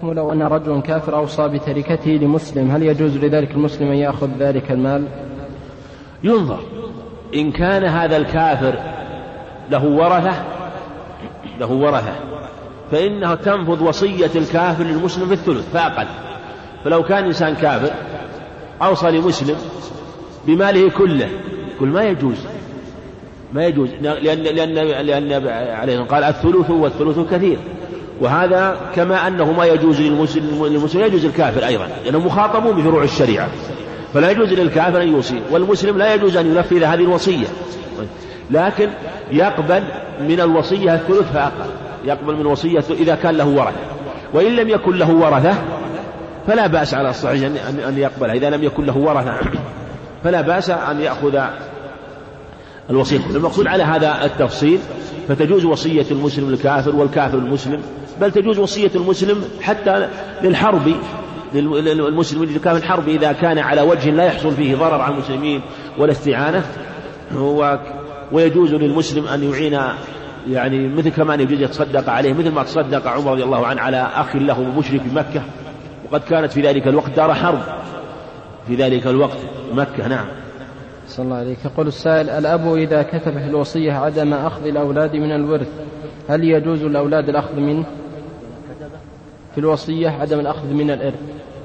لو أن رجل كافر أوصى بتركته لمسلم هل يجوز لذلك المسلم أن يأخذ ذلك المال؟ ينظر، إن كان هذا الكافر له ورثة فإنه تنفذ وصية الكافر للمسلم في الثلث فأقل. فلو كان إنسان كافر أوصى لمسلم بماله كله كل ما يجوز لأن عليه قال الثلث والثلث كثير، وهذا كما أنه ما يجوز للمسلم يجوز الكافر أيضا لأنهم مخاطبون بفروع الشريعة، فلا يجوز للكافر أن يوصي، والمسلم لا يجوز أن ينفذ هذه الوصية، لكن يقبل من الوصية الثلث فأقل، يقبل من الوصية إذا كان له ورثة. وإن لم يكن له ورثة فلا بأس على الصحيح أن يقبلها، إذا لم يكن له ورثة فلا بأس أن يأخذ الوصية. المقصود على هذا التفصيل فتجوز وصية المسلم للكافر والكافر المسلم، بل تجوز وصية المسلم حتى للحرب، للمسلم للكافر الحرب إذا كان على وجه لا يحصل فيه ضرر على المسلمين ولا استعانة، ويجوز للمسلم أن يعين يعني مثل كما يجوز يتصدق عليه، مثل ما تصدق عمر رضي الله عنه على أخ له مشرك بمكة، وقد كانت في ذلك الوقت دار حرب في ذلك الوقت مكة. نعم. صلى الله عليك. يقول السائل: الأب إذا كتب في الوصية عدم أخذ الأولاد من الورث هل يجوز الأولاد الأخذ منه؟ في الوصية عدم الأخذ من الإرث.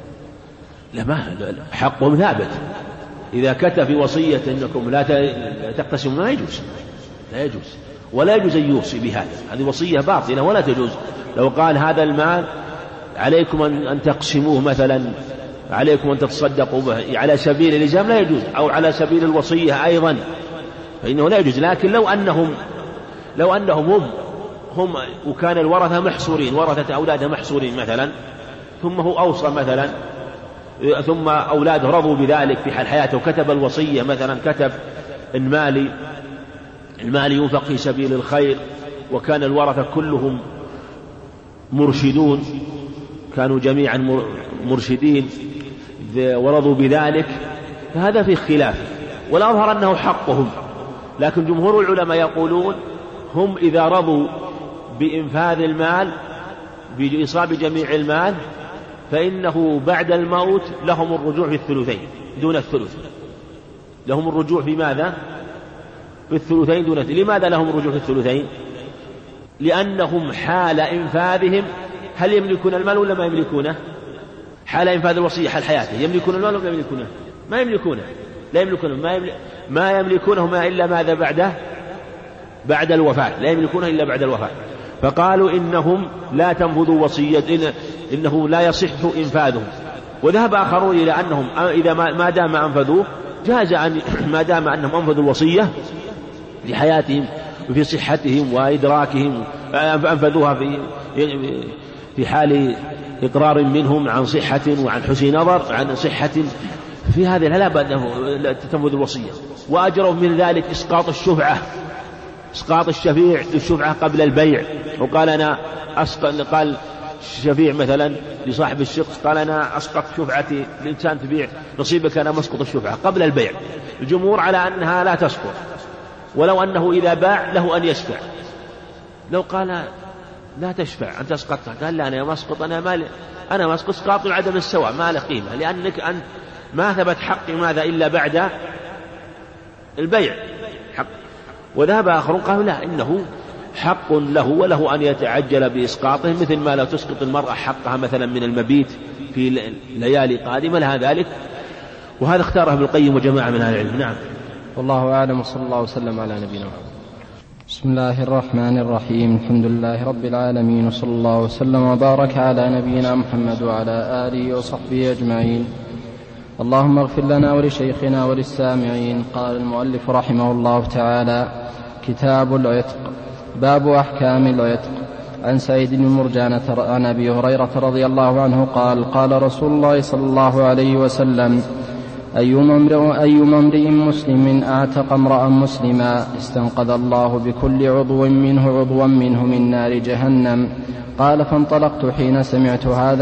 لا، حقهم ثابت. إذا كتب في وصية أنكم لا تقتسموا لا يجوز ولا يجوز أن يوصي بهذا، هذه وصية باطلة ولا تجوز. لو قال هذا المال عليكم أن تقسموه مثلا، عليكم أن تتصدقوا به على سبيل الإلزام لا يجوز، أو على سبيل الوصية أيضا فإنه لا يجوز. لكن لو أنهم هم وكان الورثة محصورين، ورثة أولاده محصورين مثلا، ثم هو أوصى مثلا، ثم أولاده رضوا بذلك في حال حياته وكتب الوصية مثلا، كتب المال ينفق في سبيل الخير، وكان الورثة كلهم مرشدون، كانوا جميعا مرشدين ورضوا بذلك، فهذا في خلاف، والأظهر أنه حقهم. لكن جمهور العلماء يقولون هم إذا رضوا بإنفاذ المال بإصابة جميع المال فإنه بعد الموت لهم الرجوع في الثلثين دون الثلث، لهم الرجوع في ماذا؟ في الثلثين دون الثلث. لماذا لهم الرجوع في الثلثين؟ لأنهم حال إنفاذهم هل يملكون المال ولا ما يملكونه؟ حال إنفاذ الوصية حال حياته يملكون المال ولا يملكونه؟ ما يملكونه، لا يملكونه، ما يملكونه إلا ماذا بعد الوفاة، لا يملكونه إلا بعد الوفاة. فقالوا إنهم لا تنفذوا وصية، إنه لا يصح إنفاذهم. وذهب آخرون إلى أنهم إذا ما دام أنفذوه جاز ما دام أنهم أنفذوا الوصية في حياتهم وفي صحتهم وإدراكهم، أنفذوها في حال إقرار منهم عن صحة وعن حسن نظر عن صحة، في هذه لا بد أن تنفذ الوصية. وأجروا من ذلك إسقاط الشفيع للشفعة قبل البيع، وقال قال الشفيع مثلا لصاحب الشخص قال أنا أسقط شفعتي، الإنسان تبيع نصيبك أنا مسقط الشفعة قبل البيع. الجمهور على أنها لا تسقط، ولو أنه إذا باع له أن يشفع. لو قال لا تشفع أن تسقطها، قال لا أنا مسقط، أنا مسقط اسقاط عدم السواء ما له قيمة، لأنك أنت ما ثبت حقي ماذا إلا بعد البيع حق. وذهب آخرون قالوا لا، إنه حق له وله أن يتعجل بإسقاطه، مثل ما لا تسقط المرأة حقها مثلا من المبيت في ليالي قادمة لها ذلك. وهذا اختاره ابن القيم وجماعة من أهل العلم. نعم. والله أعلم، وصلى الله وسلم على نبينا محمد. بسم الله الرحمن الرحيم. الحمد لله رب العالمين، وصلى الله وسلم وبارك على نبينا محمد وعلى آله وصحبه أجمعين. اللهم اغفر لنا ولشيخنا وللسامعين. قال المؤلف رحمه الله تعالى: كتاب العتق. باب أحكام العتق. عن سعيد بن مرجانة عن أبي هريرة رضي الله عنه قال: قال رسول الله صلى الله عليه وسلم: أيما امرئ مسلم أعتق امرأ مسلما استنقذ الله بكل عضو منه من نار جهنم. قال: فانطلقت حين سمعت هذا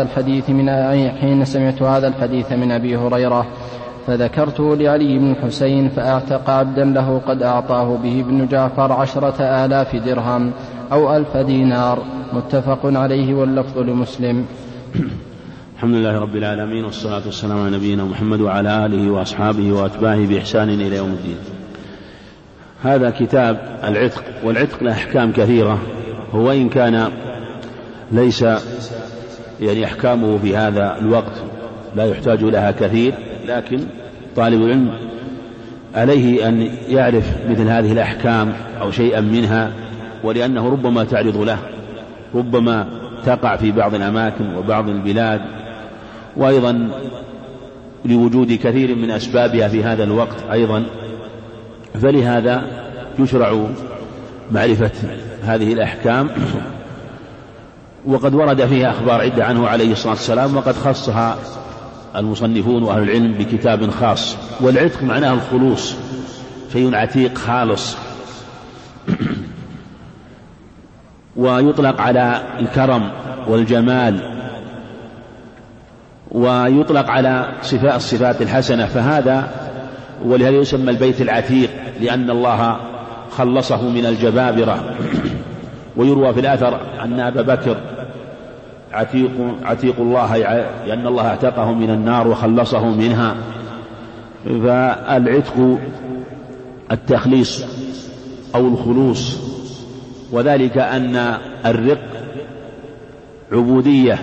الحديث من أبي هريرة فذكرته لعلي بن الحسين فأعتق عبدا له قد أعطاه به ابن جعفر 10,000 درهم أو 1,000 دينار. متفق عليه واللفظ لمسلم. الحمد لله رب العالمين، والصلاة والسلام على نبينا محمد وعلى آله وأصحابه وأتباعه بإحسان إلى يوم الدين. هذا كتاب العتق، والعتق له أحكام كثيرة، هو إن كان ليس أحكامه في هذا الوقت لا يحتاج لها كثير، لكن طالب العلم عليه أن يعرف مثل هذه الأحكام أو شيئا منها، ولأنه ربما تعرض له، ربما تقع في بعض الأماكن وبعض البلاد، وأيضا لوجود كثير من أسبابها في هذا الوقت أيضا، فلهذا يشرع معرفة هذه الأحكام. وقد ورد فيها أخبار عدة عنه عليه الصلاة والسلام، وقد خصها المصنفون وأهل العلم بكتاب خاص. والعتق معناه الخلوص، شيء عتيق خالص، ويطلق على الكرم والجمال، ويطلق على الصفات الحسنة، فهذا ولهذا يسمى البيت العتيق، لأن الله خلصه من الجبابرة. ويروى في الأثر أن أبا بكر عتيق الله، لأن الله اعتقه من النار وخلصه منها. فالعتق التخليص أو الخلوص، وذلك أن الرق عبودية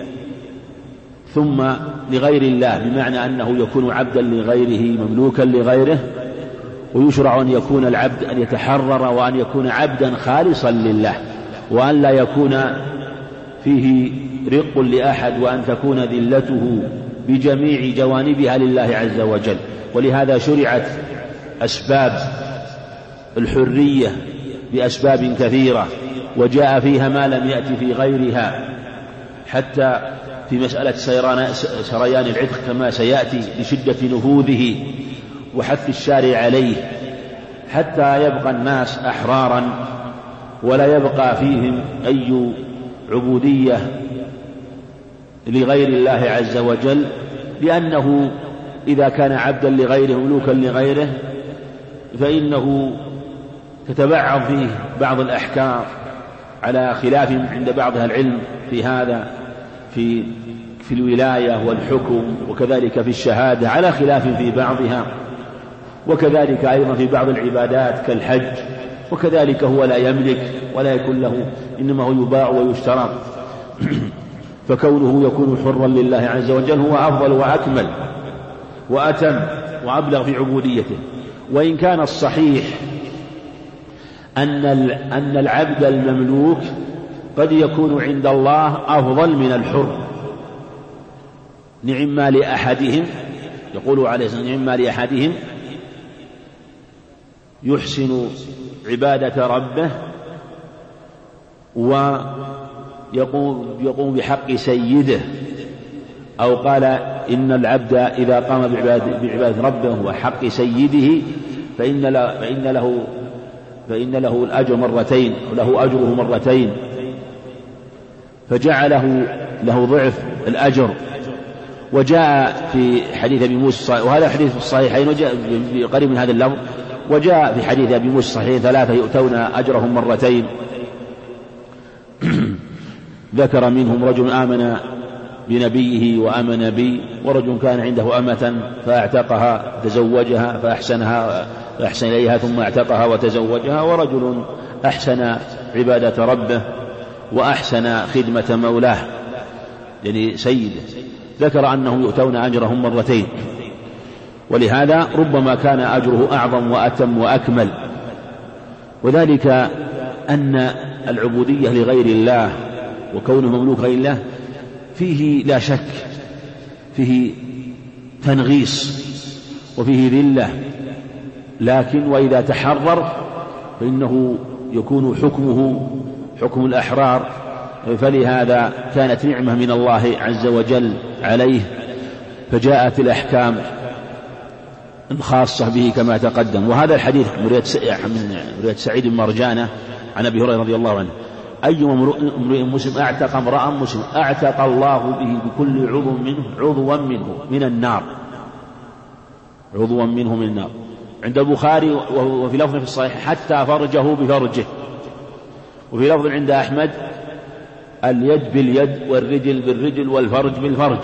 ثم لغير الله، بمعنى أنه يكون عبدا لغيره مملوكا لغيره. ويشرع أن يكون العبد أن يتحرر، وأن يكون عبدا خالصا لله، وأن لا يكون فيه رق لأحد، وأن تكون ذلته بجميع جوانبها لله عز وجل. ولهذا شرعت أسباب الحرية بأسباب كثيرة، وجاء فيها ما لم يأتي في غيرها، حتى في مسألة سريان العتق كما سيأتي لشدة نفوذه وحث الشارع عليه، حتى يبقى الناس أحرارا ولا يبقى فيهم أي عبودية لغير الله عز وجل، لأنه إذا كان عبدا لغيره مملوكا لغيره فإنه تتبعض فيه بعض الأحكام على خلاف عند بعض أهل العلم في هذا، في الولاية والحكم، وكذلك في الشهادة على خلاف في بعضها، وكذلك أيضا في بعض العبادات كالحج، وكذلك هو لا يملك ولا يكون له، إنما هو يباع ويشترى. فكونه يكون حرا لله عز وجل هو أفضل وأكمل وأتم وأبلغ في عبوديته. وإن كان الصحيح أن العبد المملوك قد يكون عند الله أفضل من الحر. نعم ما لأحدهم، يقول عليه الصلاة والسلام، نعم ما لأحدهم يحسن عبادة ربه ويقوم بحق سيده، أو قال إن العبد إذا قام بعبادة ربه وحق سيده فإن له الأجر مرتين، وله أجره مرتين، فجعله له ضعف الأجر. وجاء في حديث أبي موسى، وهذا حديث في الصحيحين وجاء قريب من هذا اللفظ، وجاء في حديث أبي موسى الصحيحين 3 يؤتون أجرهم مرتين. ذكر منهم رجل آمن بنبيه وآمن بي، ورجل كان عنده أمة فأعتقها تزوجها فأحسن إليها ثم اعتقها وتزوجها، ورجل أحسن عبادة ربه وأحسن خدمة مولاه يعني سيده. ذكر أنهم يؤتون أجرهم مرتين، ولهذا ربما كان أجره أعظم وأتم وأكمل. وذلك أن العبودية لغير الله وكونه مملوك غير الله فيه لا شك فيه تنغيص وفيه ذلة، لكن وإذا تحرر فإنه يكون حكمه حكم الأحرار. فلهذا كانت نعمة من الله عز وجل عليه، فجاءت الأحكام الخاصة به كما تقدم. وهذا الحديث من رواية سعيد بن مرجانة عن أبي هريرة رضي الله عنه: أي امرئ مسلم أعتق امرأ مسلم أعتق الله به بكل عضوا منه من النار، عضوا منه من النار. عند البخاري وفي لفظ في الصحيح حتى فرجه بفرجه. وفي لفظ عند أحمد اليد باليد والرجل بالرجل والفرج بالفرج.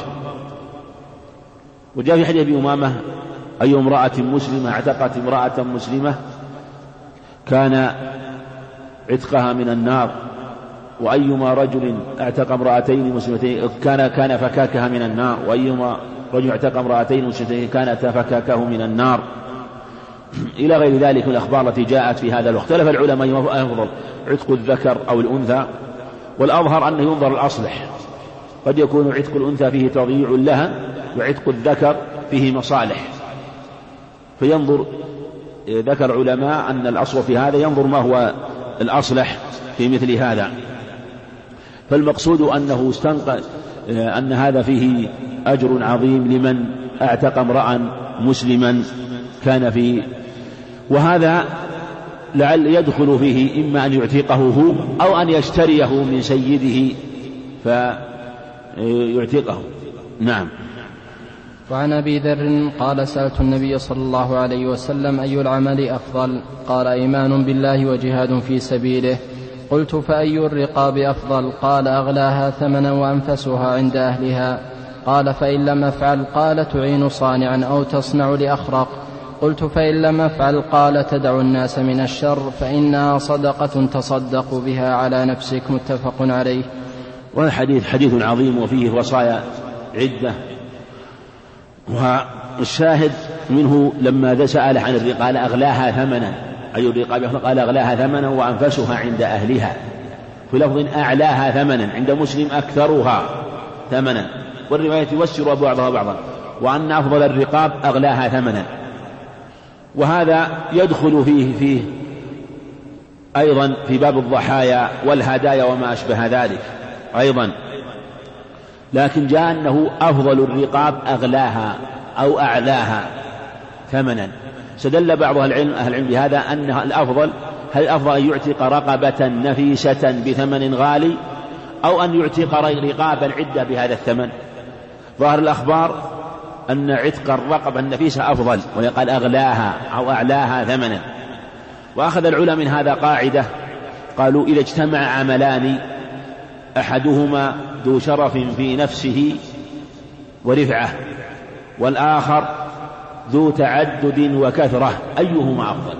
وجاء في حديث أبي أمامة: أي امرأة مسلمة اعتقت امرأة مسلمة كان عتقها من النار، وأيما رجل اعتق امرأتين مسلمتين كان فكاكها من النار، وأيما رجل اعتق امرأتين مسلمتين كانت فكاكه من النار، إلى غير ذلك من الأخبار التي جاءت في هذا. واختلف العلماء أيهما أفضل، عتق الذكر أو الأنثى، والأظهر أنه ينظر الأصلح، قد يكون عتق الأنثى فيه تضييع لها، وعتق الذكر فيه مصالح، فينظر ذكر العلماء أن الأصل في هذا ينظر ما هو الأصلح في مثل هذا. فالمقصود أنه أن هذا فيه أجر عظيم لمن اعتق امرأ مسلما كان فيه، وهذا لعل يدخل فيه إما أن يعتقه هو أو أن يشتريه من سيده فيعتقه. نعم. وعن أبي ذر قال: سألت النبي صلى الله عليه وسلم: أي العمل أفضل؟ قال: إيمان بالله وجهاد في سبيله. قلت: فأي الرقاب أفضل؟ قال: أغلاها ثمنا وأنفسها عند أهلها. قال: فإن لم أفعل؟ قال: تعين صانعا أو تصنع لأخرق. قلت: فإن لم أفعل؟ قال: تدع الناس من الشر فإنها صدقة تصدق بها على نفسك. متفق عليه. والحديث حديث عظيم وفيه وصايا عدة، والشاهد منه لما سأل عن الرقاب قال: أغلاها ثمنا، أي الرقاب؟ قال: أغلاها ثمنا وأنفسها عند أهلها، في لفظ أعلاها ثمنا، عند مسلم أكثرها ثمنا، والرواية يوسر بعضها بعضا، وأن أفضل الرقاب أغلاها ثمنا. وهذا يدخل فيه أيضا في باب الضحايا والهدايا وما أشبه ذلك أيضا، لكن جاء أنه أفضل الرقاب أغلاها أو أعلاها ثمنا. استدل بعض أهل العلم بهذا أنها الأفضل، هل الأفضل أن يعتق رقبة نفيسة بثمن غالي أو أن يعتق رقابا عدة بهذا الثمن؟ ظاهر الأخبار أن عتق الرقبة النفيسة أفضل، ويقال أغلاها أو أعلاها ثمنا. وأخذ العلماء من هذا قاعدة، قالوا: إذا اجتمع عملان أحدهما ذو شرف في نفسه ورفعة، والآخر ذو تعدد وكثرة، أيهما أفضل؟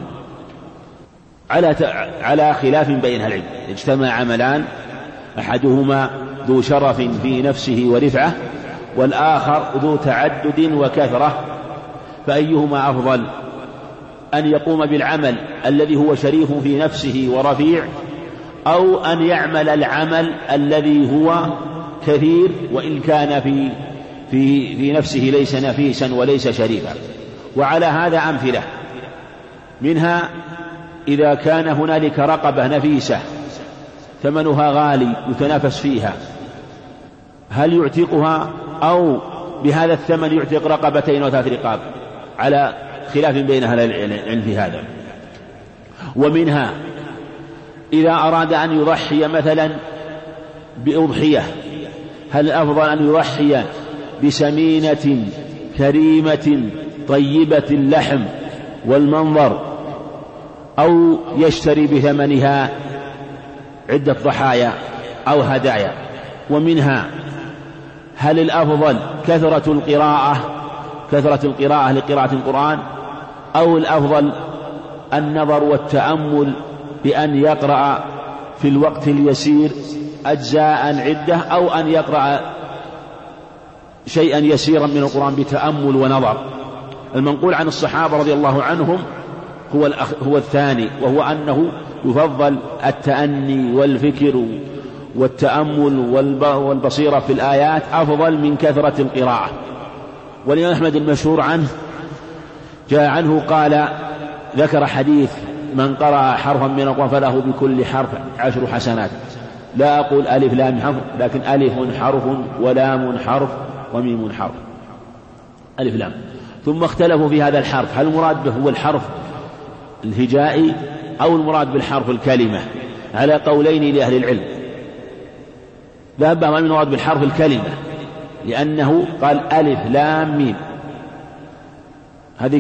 على خلاف بين أهل العلم. اجتمع عملان أحدهما ذو شرف في نفسه ورفعة، والآخر ذو تعدد وكثرة، فأيهما أفضل؟ أن يقوم بالعمل الذي هو شريف في نفسه ورفيع، أو أن يعمل العمل الذي هو كثير وإن كان في نفسه ليس نفيسا وليس شريفا؟ وعلى هذا أمثلة منها: إذا كان هنالك رقبة نفيسة ثمنها غالي يتنافس فيها، هل يعتقها أو بهذا الثمن يعتق رقبتين وثلاث رقاب؟ على خلاف بين أهل العلم في هذا. ومنها إذا أراد أن يضحي مثلا بأضحية، هل الأفضل أن يضحي بسمينة كريمة طيبة اللحم والمنظر، أو يشتري بثمنها عدة ضحايا أو هدايا؟ ومنها هل الأفضل كثرة القراءة لقراءة القرآن، أو الأفضل النظر والتأمل بأن يقرأ في الوقت اليسير أجزاء عدة، أو أن يقرأ شيئا يسيرا من القرآن بتأمل ونظر؟ المنقول عن الصحابة رضي الله عنهم هو الثاني، وهو أنه يفضل التأني والفكر والتأمل والبصيرة في الآيات أفضل من كثرة القراءة. والإمام أحمد المشهور عنه جاء عنه قال، ذكر حديث: من قرأ حرفا من القرآن فله بكل حرف 10 حسنات. لا أقول ألف لام حرف، لكن ألف حرف ولام حرف وميم حرف، ألف لام. ثم اختلفوا في هذا الحرف، هل المراد به هو الحرف الهجائي أو المراد بالحرف الكلمة؟ على قولين لأهل العلم. ذهب من المراد بالحرف الكلمة، لأنه قال ألف لام ميم، هذه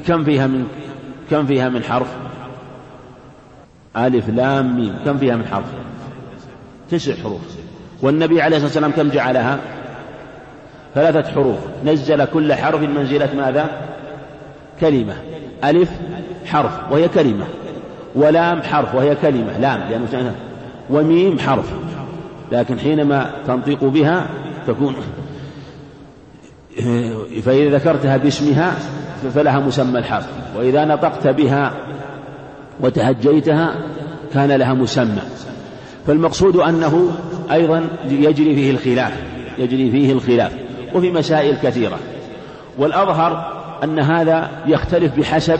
كم فيها من حرف؟ ألف لام ميم كم فيها من حرف؟ 9 حروف. والنبي عليه الصلاة والسلام كم جعلها؟ 3 حروف، نزل كل حرف منزلة ماذا؟ كلمة. ألف حرف وهي كلمة، ولام حرف وهي كلمة، لام لأنه، وميم حرف، لكن حينما تنطق بها تكون، فإذا ذكرتها باسمها فلها مسمى الحرف، وإذا نطقت بها وتهجيتها كان لها مسمى. فالمقصود أنه أيضا يجري فيه الخلاف وفي مسائل كثيرة. والأظهر أن هذا يختلف بحسب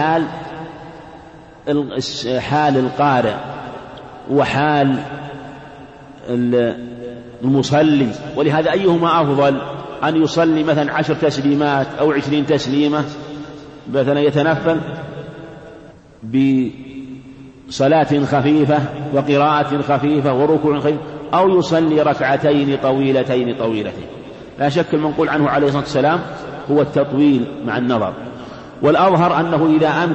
حال القارئ وحال المصلي، ولهذا أيهما أفضل، أن يصلي مثلا 10 تسليمات أو 20 تسليمة مثلا يتنفل بصلاة خفيفة وقراءة خفيفة وركوع خفيف، أو يصلي ركعتين طويلتين. لا شك المنقول عنه عليه الصلاة والسلام هو التطويل مع النظر. والأظهر أنه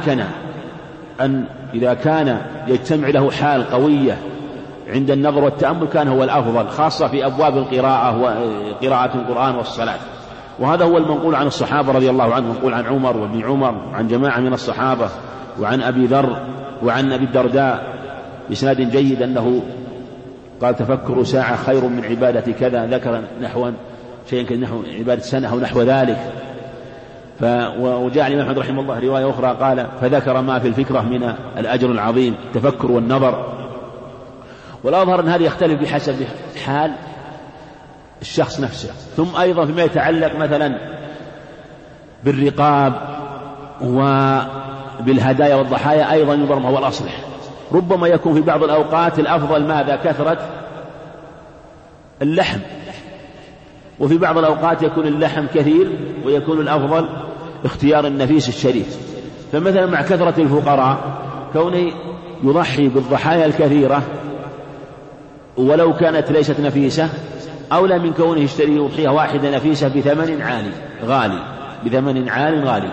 إذا كان يجتمع له حال قوية عند النظر والتأمل كان هو الأفضل، خاصة في أبواب القراءة وقراءة القرآن والصلاة. وهذا هو المنقول عن الصحابة رضي الله عنهم، منقول عن عمر وابن عمر وعن جماعة من الصحابة وعن أبي ذر وعن أبي الدرداء بإسناد جيد أنه قال: تفكر ساعة خير من عبادة كذا، ذكر نحو شيئا كنحو عبادة سنة أو نحو ذلك. وجاء الإمام أحمد رحمه الله رواية أخرى قال: فذكر ما في الفكرة من الأجر العظيم، التفكر والنظر. والأظهر أن هذا يختلف بحسب حال الشخص نفسه. ثم أيضا فيما يتعلق مثلا بالرقاب وبالهدايا والضحايا أيضا ينظر ما هو الأصلح. ربما يكون في بعض الأوقات الأفضل ماذا؟ كثرة اللحم، وفي بعض الأوقات يكون اللحم كثير ويكون الأفضل اختيار النفيس الشريف. فمثلا مع كثرة الفقراء كونه يضحي بالضحايا الكثيرة ولو كانت ليست نفيسة أولى من كونه يشتري أضحية واحدة نفيسة بثمن غالي.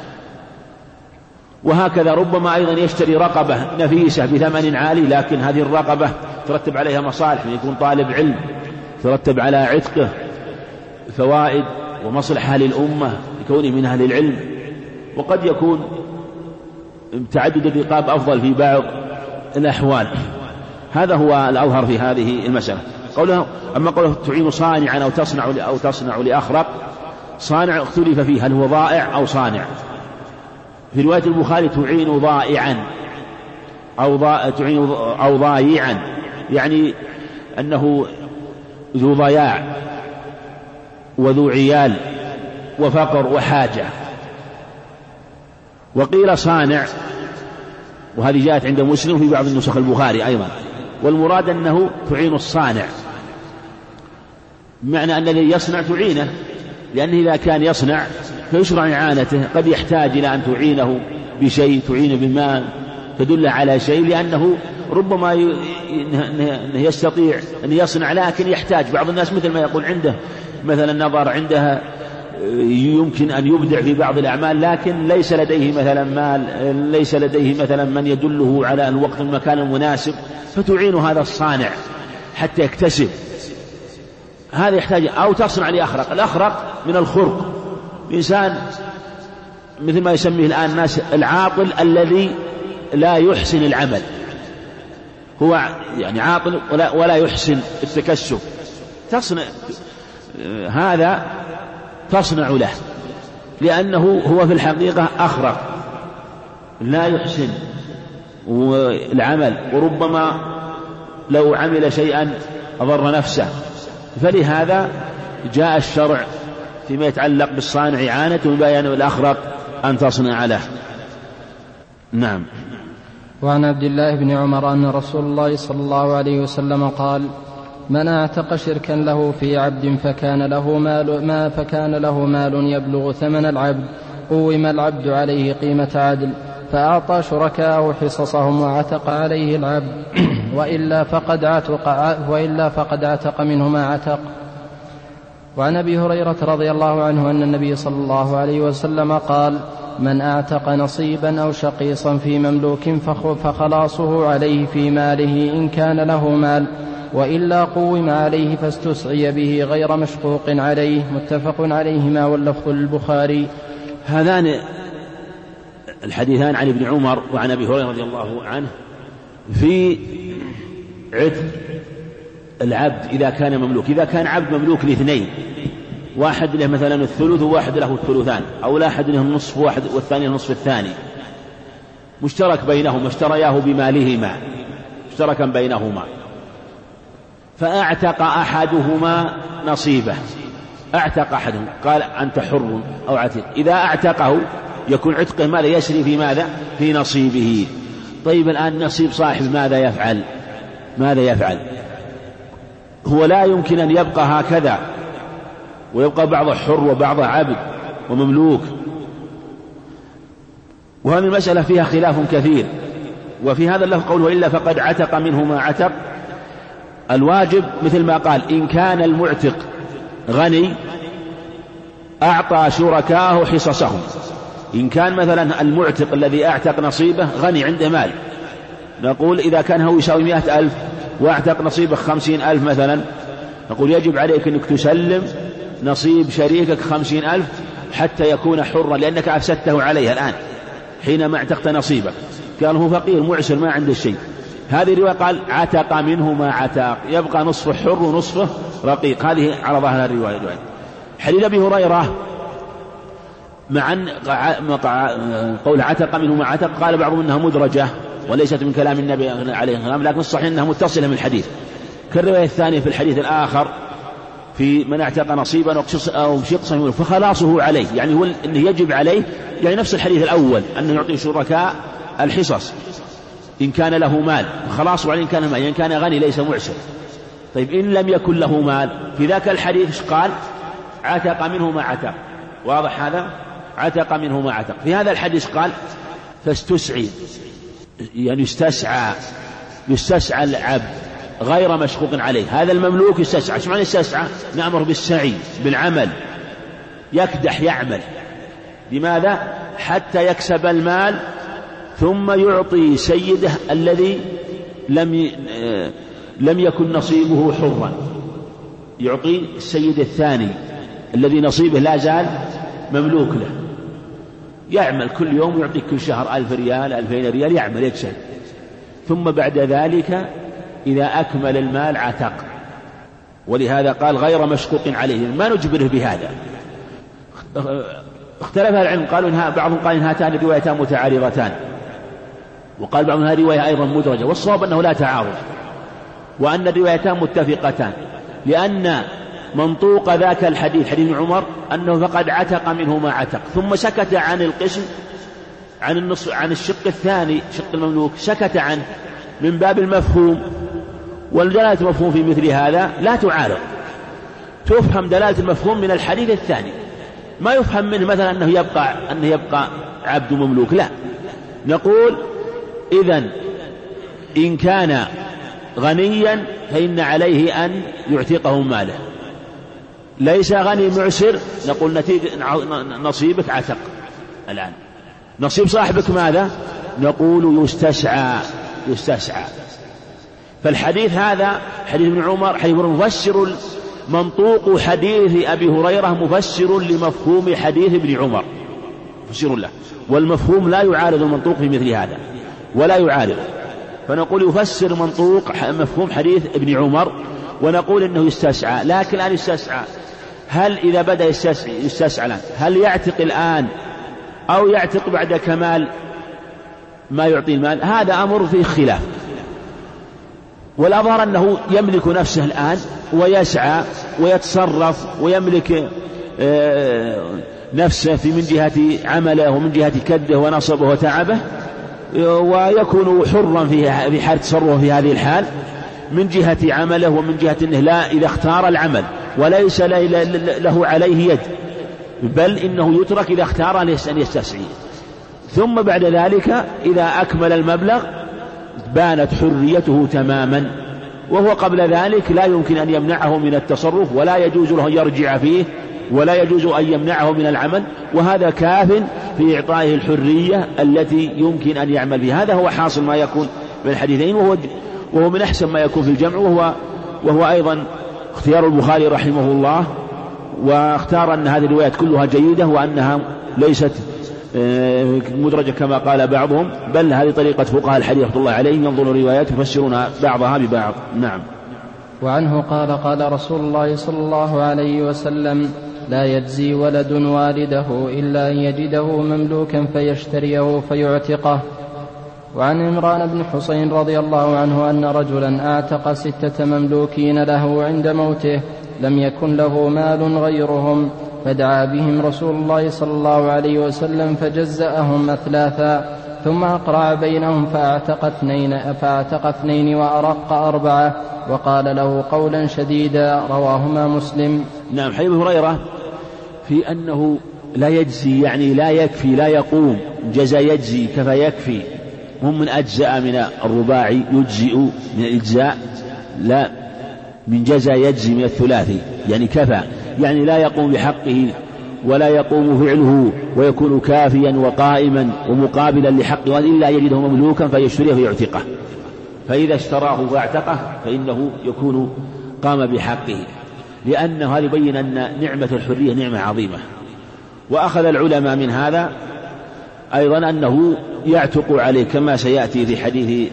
وهكذا ربما أيضا يشتري رقبة نفيسة بثمن عالي، لكن هذه الرقبة ترتب عليها مصالح، من يكون طالب علم ترتب على عتقه فوائد ومصلحة للأمة لكونه من أهل العلم. وقد يكون تعدد الرقاب أفضل في بعض الأحوال. هذا هو الأظهر في هذه المسألة. أما قوله تعين صانعا أو تصنع لأخرق، صانع اختلف فيه هل هو ضائع أو صانع. في رواية البخاري تعين ضائعا أو ضايعا، يعني أنه ذو ضياع وذو عيال وفقر وحاجة. وقيل صانع، وهذه جاءت عند مسلم في بعض النسخ البخاري أيضا، والمراد أنه تعين الصانع، بمعنى أن الذي يصنع تعينه، لأنه إذا كان يصنع فيشرع إعانته. قد يحتاج إلى أن تعينه بشيء، تعينه بمال تدل على شيء، لأنه ربما يستطيع أن يصنع لكن يحتاج. بعض الناس مثل ما يقول عنده مثلا نظر، عندها يمكن أن يبدع في بعض الأعمال لكن ليس لديه مثلا مال، ليس لديه مثلا من يدله على الوقت والمكان المناسب، فتعين هذا الصانع حتى يكتسب. هذا يحتاج. أو تصنع لأخرق. الأخرق من الخرق، إنسان مثل ما يسميه الآن الناس العاطل الذي لا يحسن العمل، هو يعني عاطل ولا يحسن التكسب، هذا تصنع له، لأنه هو في الحقيقة أخرق لا يحسن العمل، وربما لو عمل شيئا أضر نفسه. فلهذا جاء الشرع فيما يتعلق بالصانع إعانة وبيان الأخرق أن تصنع له. نعم. وعن عبد الله بن عمر أن رسول الله صلى الله عليه وسلم قال: من اعتق شركا له في عبد فكان له مال يبلغ ثمن العبد، قوم العبد عليه قيمة عدل، فأعطى شركاءه حصصهم وعتق عليه العبد، وإلا فقد عتق منه ما عتق. وعن أبي هريرة رضي الله عنه أن النبي صلى الله عليه وسلم قال: من اعتق نصيبا أو شقيصا في مملوك فخلاصه عليه في ماله إن كان له مال، وإلا قوم عليه فاستسعي به غير مشقوق عليه. متفق عليهما واللفظ للبخاري. هذان الحديثان عن ابن عمر وعن أبي هريرة رضي الله عنه في عتق العبد إذا كان مملوك. إذا كان عبد مملوك لاثنين، واحد له مثلا الثلث وواحد له الثلثان، أو لا أحد له النصف واحد والثاني النصف الثاني، مشترك بينهما، اشترياه بمالهما مشتركا بينهما، فأعتق أحدهما نصيبه، أعتق أحدهم، قال أنت حر أو عتيق. إذا أعتقه يكون عتقه ماذا؟ يسري في ماذا؟ في نصيبه. طيب الآن نصيب صاحب ماذا يفعل؟ ماذا يفعل؟ هو لا يمكن أن يبقى هكذا ويبقى بعضه حر وبعضه عبد ومملوك، وهذه المسألة فيها خلاف كثير. وفي هذا اللفظ قوله إلا فقد عتق منه ما عتق، الواجب مثل ما قال إن كان المعتق غني أعطى شركاه حصصهم. إن كان مثلا المعتق الذي أعتق نصيبه غني عنده مال، نقول إذا كان هو يساوي 100,000 وأعتق نصيبه 50,000 مثلا، نقول يجب عليك أنك تسلم نصيب شريكك 50,000 حتى يكون حرا، لأنك أفسدته عليه الآن حينما اعتقت نصيبك. قال هو فقير معسر ما عنده شيء. هذه الرواية قال عتق منه ما عتق، يبقى نصفه حر ونصفه رقيق. هذه عرضها الرواية. حديث أبي هريرة مع قول عتق منه ما عتق قال بعضهم إنها مدرجة وليست من كلام النبي عليه السلام، لكن الصحيح أنها متصلة من الحديث. كالرواية الثانية في الحديث الآخر في من اعتق نصيبا أو شقصا فخلاصه عليه، يعني هو أنه يجب عليه، يعني نفس الحديث الأول أنه يعطي شركاء الحصص إن كان له مال، خلاصه عليه إن كان مال، يعني كان غني ليس معسر. طيب إن لم يكن له مال في ذاك الحديث قال عتق منه ما عتق، واضح هذا؟ عتق منه ما عتق. في هذا الحديث قال فاستسعي، يعني يستسعى العبد غير مشقوق عليه. هذا المملوك يستسعى. شو معنى يستسعى؟ نأمر بالسعي بالعمل، يكدح يعمل. لماذا؟ حتى يكسب المال ثم يعطي سيده الذي لم يكن نصيبه حرا، يعطي السيد الثاني الذي نصيبه لا زال مملوك له، يعمل كل يوم يعطي كل شهر 1000 ريال 2000 ريال يعمل يكسب، ثم بعد ذلك إذا أكمل المال عتق. ولهذا قال غير مشقوق عليه، ما نجبره بهذا. اختلف العلم، قالوا بعضهم قال إن هاتان الروايتان متعارضتان، وقال بعضهم هذه رواية أيضا مدرجة، والصواب أنه لا تعارض، وأن الروايتان متفقتان، لأن منطوق ذاك الحديث حديث ابن عمر أنه فقد عتق منه ما عتق، ثم سكت عن القسم عن الشق الثاني شق المملوك، سكت عنه من باب المفهوم. والدلالة المفهوم في مثل هذا لا تعارض، تفهم دلالة المفهوم من الحديث الثاني، ما يفهم منه مثلا أنه يبقى عبد مملوك، لا. نقول إذن إن كان غنيا فإن عليه أن يعتقه ماله، ليس غني معسر نقول نتيجة نصيبك عتق. الآن نصيب صاحبك ماذا؟ نقول يستسعى. فالحديث هذا حديث ابن عمر حديث مفسر، منطوق حديث أبي هريرة مفسر لمفهوم حديث ابن عمر، مفسر له، والمفهوم لا يعارض المنطوق في مثل هذا ولا يعارض. فنقول يفسر منطوق مفهوم حديث ابن عمر، ونقول إنه يستسعى. لكن الآن يستسعى، هل إذا بدأ يستسعى الآن هل يعتق الآن أو يعتق بعد كمال ما يعطي المال؟ هذا أمر فيه خلاف، والأظهر أنه يملك نفسه الآن ويسعى ويتصرف ويملك نفسه من جهة عمله ومن جهة كده ونصبه وتعبه، ويكون حرا في حال تصرفه في هذه الحال من جهة عمله ومن جهة أنه لا إذا اختار العمل وليس له عليه يد، بل إنه يترك إذا اختار أن يستسعي. ثم بعد ذلك إذا أكمل المبلغ بانت حريته تماما، وهو قبل ذلك لا يمكن أن يمنعه من التصرف، ولا يجوز له أن يرجع فيه، ولا يجوز أن يمنعه من العمل، وهذا كاف في إعطائه الحرية التي يمكن أن يعمل بها. هذا هو حاصل ما يكون من الحديثين، وهو من أحسن ما يكون في الجمع، وهو وهو أيضا اختيار البخاري رحمه الله، واختار أن هذه الروايات كلها جيدة وأنها ليست مدرجة كما قال بعضهم، بل هذه طريقة فقهاء الحديث رحمة الله عليهم، ينظرون الروايات يفسرون بعضها ببعض. نعم. وعنه قال قال رسول الله صلى الله عليه وسلم: لا يجزي ولد والده إلا أن يجده مملوكا فيشتريه فيعتقه. وعن عمران بن حسين رضي الله عنه أن رجلا أعتق 6 مملوكين له عند موته، لم يكن له مال غيرهم، فدعا بهم رسول الله صلى الله عليه وسلم فجزأهم أثلاثا، ثم أقرع بينهم فأعتق 2 وأرق 4، وقال له قولا شديدا، رواهما مسلم. نعم. حديث هريرة في أنه لا يجزي، يعني لا يكفي، لا يقوم جزا يجزي كفى يكفي، هم من أجزاء من الرباعي يجزئ من الإجزاء، لا من جزا يجزي من الثلاثي، يعني كفى، يعني لا يقوم بحقه ولا يقوم فعله ويكون كافيا وقائما ومقابلا لحقه إلا يجده مملوكا فيشتريه فيعتقه، فإذا اشتراه فاعتقه فإنه يكون قام بحقه، لأنه هذا يبين أن نعمة الحرية نعمة عظيمة. وأخذ العلماء من هذا أيضا أنه يعتق عليه، كما سيأتي في حديث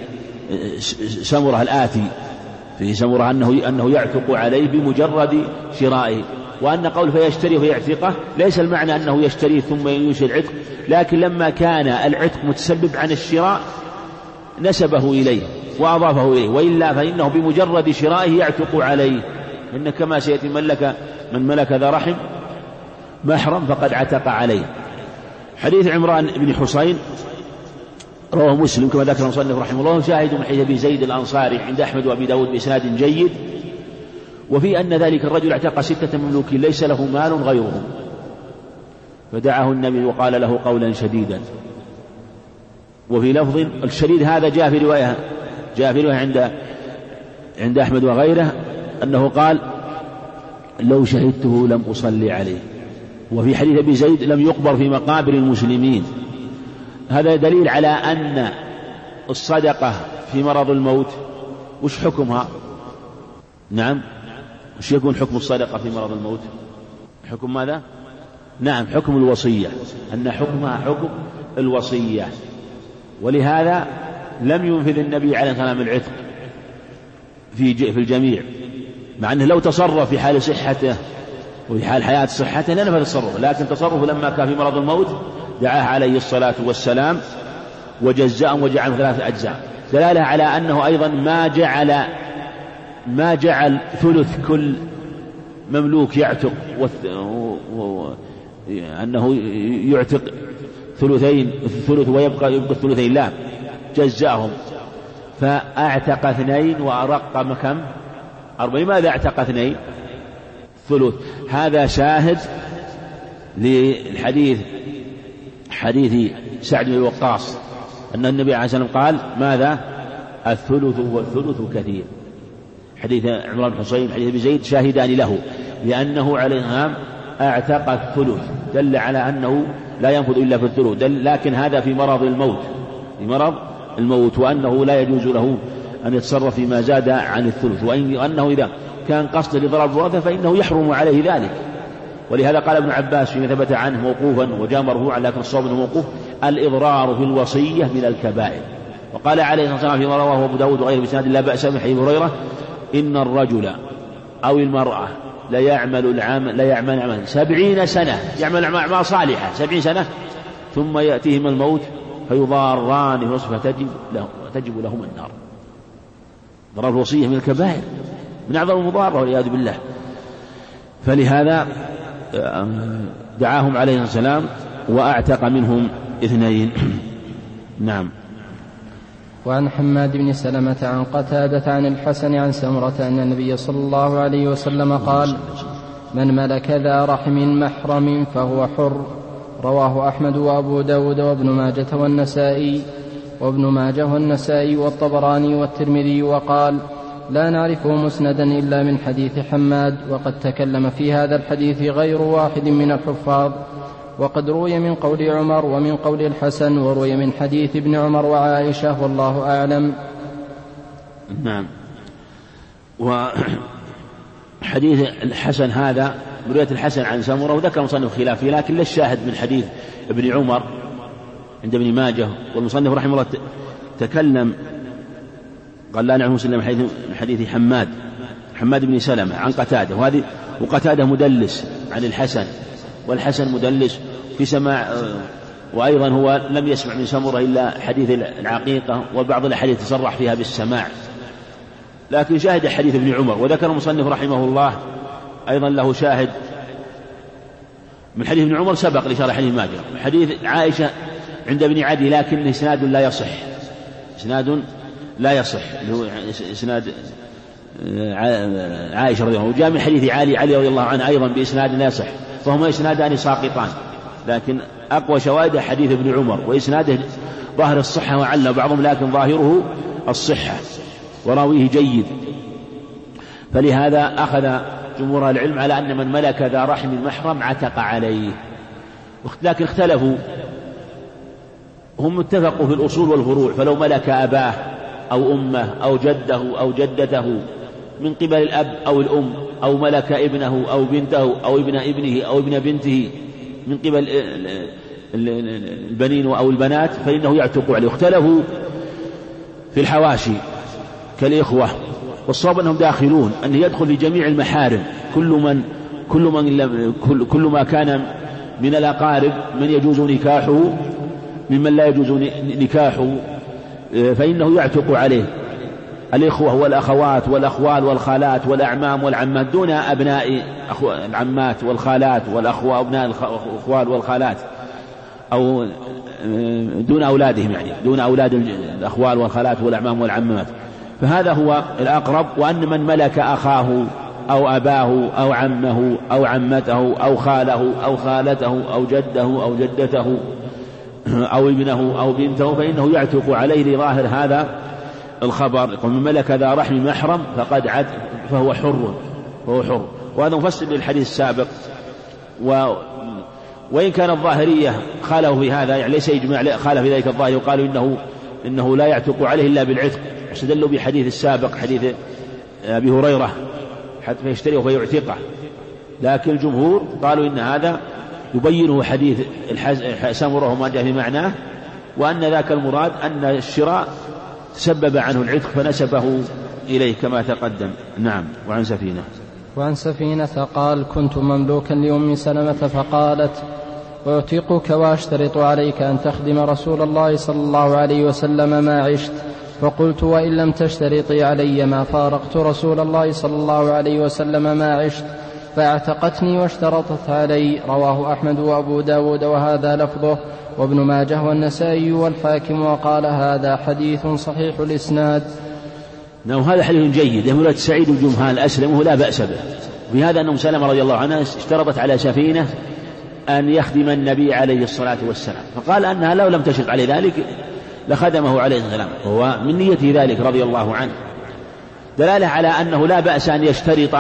سمرة الآتي في سمرة أنه يعتق عليه بمجرد شرائه، وأن قول فيشتري فيعتقه ليس المعنى أنه يشتري ثم ينشئ العتق، لكن لما كان العتق متسبب عن الشراء نسبه إليه وأضافه إليه، وإلا فإنه بمجرد شرائه يعتق عليه، إن كما سيأتي من ملك ذا رحم محرم فقد عتق عليه. حديث عمران بن حسين رواه مسلم كما ذكر المصنف رحمه الله، شاهد من حديث أبي زيد الأنصاري عند أحمد وأبي داود بإسناد جيد، وفي أن ذلك الرجل اعتق 6 مملوكين ليس له مال غيرهم، فدعاه النبي وقال له قولا شديدا. وفي لفظ الشديد هذا جاء في رواية عند أحمد وغيره أنه قال: لو شهدته لم أصلي عليه. وفي حديث أبي زيد: لم يقبر في مقابر المسلمين. هذا دليل على أن الصدقة في مرض الموت وش حكمها؟ نعم، وش يكون حكم الصدقة في مرض الموت؟ حكم ماذا؟ نعم، حكم الوصية، أن حكمها حكم الوصية. ولهذا لم ينفذ النبي عليه الصلاة والسلام العتق في الجميع، مع أنه لو تصرف في حال صحته وفي حال حياة صحته لنفذ التصرف، لكن تصرفه لما كان في مرض الموت دعاه عليه الصلاة والسلام وجزأهم وجعلهم 3 أجزاء، دلالة على أنه أيضا ما جعل ثلث كل مملوك يعتق أنه يعتق الثلث ويبقى الثلثين، لا، جزأهم فأعتق 2 وأرق كم؟ 4. لماذا اعتق 2 ثلث؟ هذا شاهد للحديث حديث سعد بن وقاص أن النبي عليه الصلاة والسلام قال: ماذا؟ الثلث والثلث كثير. حديث عمران بن حسين حديث أبي زيد شاهدان له، لأنه عليه السلام اعتق الثلث، دل على أنه لا ينفذ إلا في الثلث، لكن هذا في مرض الموت، وأنه لا يجوز له أن يتصرف فيما زاد عن الثلث، وأنه إذا كان قصد لضرب الورثة فإنه يحرم عليه ذلك. ولهذا قال ابن عباس فيما ثبت عنه موقوفا وجاء مرفوعا لكن الصواب انه موقوف: الإضرار في الوصية من الكبائر. وقال عليه الصلاة والسلام فيما رواه أبو داود وغيره بسند لا بأس من حديث هريرة: إن الرجل أو المرأة لا يعمل عمل 70 سنة، يعمل أعمال صالحة 70 سنة، ثم يأتيهم الموت فيضاران بنصف فتجب لهم النار. ضرر الوصية من الكبائر، من أعظم المضارة والعياذ بالله. فلهذا دعاهم عليه السلام وأعتق منهم 2. نعم. وعن حماد بن سلمة عن قتادة عن الحسن عن سمرة أن النبي صلى الله عليه وسلم قال: من ملك ذا رحم محرم فهو حر. رواه أحمد وأبو داود وابن ماجه والنسائي والطبراني والترمذي، وقال: لا نعرفه مسندا إلا من حديث حماد، وقد تكلم في هذا الحديث غير واحد من الحفاظ، وقد روي من قول عمر ومن قول الحسن، وروي من حديث ابن عمر وعائشة، والله أعلم. نعم. وحديث الحسن هذا رواية الحسن عن سمرة، وذكر المصنف خلافه، لكن لا الشاهد من حديث ابن عمر عند ابن ماجه. والمصنف رحمه الله تكلم قال لا نعلم مسلم من حديث حماد بن سلمة عن قتادة، وقتادة مدلس عن الحسن، والحسن مدلس في سماع، وأيضا هو لم يسمع من سمرة إلا حديث العقيقة، وبعض الأحاديث تصرح فيها بالسماع، لكن شاهد حديث ابن عمر. وذكر المصنف رحمه الله أيضا له شاهد من حديث ابن عمر سبق لشرح حديث ماجه، حديث عائشة عند ابن عدي، لكن إسناد لا يصح، اللي هو إسناد عائشة رضي الله عنها، وجاء من حديث علي رضي الله عنه أيضا بإسناد لا يصح، فهما إسنادان ساقطان، لكن أقوى شواهد حديث ابن عمر، وإسناده ظاهر الصحة وعلّ بعضهم، لكن ظاهره الصحة وراويه جيد. فلهذا أخذ جمهور العلم على أن من ملك ذا رحم محرم عتق عليه، لكن اختلفوا، هم اتفقوا في الأصول والفروع، فلو ملك أباه أو أمه أو جده أو جدته من قبل الأب أو الأم، أو ملك ابنه أو بنته أو ابن ابنه أو ابن بنته من قبل البنين أو البنات، فإنه يعتق عليه. واختلفوا في الحواشي كالإخوة، والصواب أنهم داخلون، أنه يدخل في جميع المحارم، كل ما كان من الأقارب من يجوز نكاحه ممن لا يجوز نكاحه، فإنه يعتق عليه. الإخوة والأخوات والأخوال والخالات والأعمام والعمات دون أبناء العمات والخالات والأخوة أبناء الأخوال والخالات، أو دون أولادهم، يعني دون أولاد الأخوال والخالات والأعمام والعمات، فهذا هو الأقرب. وأن من ملك أخاه أو أباه أو عمه أو عمته أو خاله أو خالته أو جده أو جدته أو ابنه أو بنته فإنه يعتق عليه لظاهر هذا الخبر. ومن ملك ذا رحم محرم فقد فهو حر. وهذا مفسر للحديث السابق. وإن كان الظاهرية خالوا في هذا، يعني ليس إجماع، خالف في ذلك الظاهر، وقالوا إنه لا يعتق عليه إلا بالعتق، واستدلوا بحديث السابق حديث أبي هريرة حتى يشتريه فيعتقه. لكن الجمهور قالوا إن هذا يبينه حديث سمرة وما جاء في معناه، وأن ذاك المراد أن الشراء تسبب عنه العتق فنسبه إليه كما تقدم. نعم. وعن سفينة قال: كنت مملوكا لأم سلمة فقالت: أعتقك وأشترط عليك أن تخدم رسول الله صلى الله عليه وسلم ما عشت. فقلت: وإن لم تشترطي علي ما فارقت رسول الله صلى الله عليه وسلم ما عشت. فاعتقتني واشترطت علي. رواه أحمد وأبو داود وهذا لفظه، وابن ماجه والنسائي والحاكم، وقال: هذا حديث صحيح الإسناد. نعم. هذا حديث جيد. يقول سعيد الجمهان الأسلم ولا بأس به. بهذا أن سلمة رضي الله عنها اشترطت على سفينة أن يخدم النبي عليه الصلاة والسلام، فقال أنها لو لم تشرط عليه ذلك لخدمه عليه السلام، وهو من نيته ذلك رضي الله عنه، دلالة على أنه لا بأس أن يشترط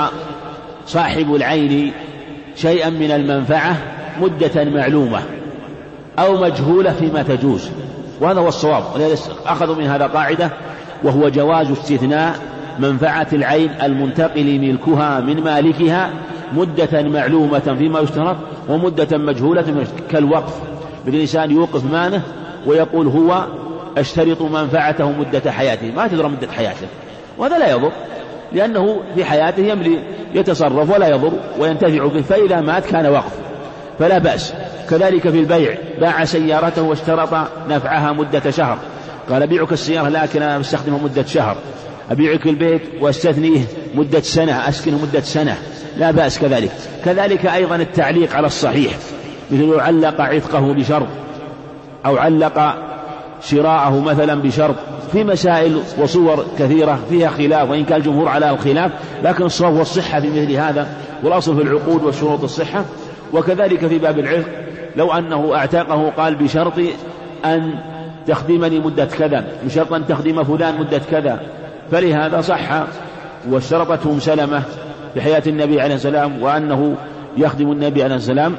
صاحب العين شيئا من المنفعة مدة معلومة أو مجهولة فيما تجوز، وهذا هو الصواب. أخذوا من هذا قاعدة، وهو جواز استثناء منفعة العين المنتقل ملكها من مالكها مدة معلومة فيما يشترط ومدة مجهولة كالوقف، بالإنسان يوقف ماله ويقول هو اشترط منفعته مدة حياته، ما تدرى مدة حياته، وهذا لا يضر، لأنه في حياته يملي يتصرف ولا يضر وينتفع به، فإذا مات كان وقف فلا بأس. كذلك في البيع، باع سيارته واشترط نفعها مدة شهر، قال: أبيعك السيارة لكن أنا أستخدمها مدة شهر. أبيعك البيت واستثنيه مدة سنة، أسكنه مدة سنة، لا بأس كذلك. كذلك أيضا التعليق على الصحيح، مثل علق عتقه بشرط أو علق شراءه مثلا بشرط، في مسائل وصور كثيرة فيها خلاف، وإن كان الجمهور على الخلاف، لكن الصواب والصحة في مثل هذا، والأصل في العقود والشروط الصحة. وكذلك في باب العتق، لو أنه اعتقه قال بشرط أن تخدمني مدة كذا، بشرط أن تخدم فلان مدة كذا، فلهذا صح. واشترطته سلمة في حياة النبي عليه السلام وأنه يخدم النبي عليه السلام،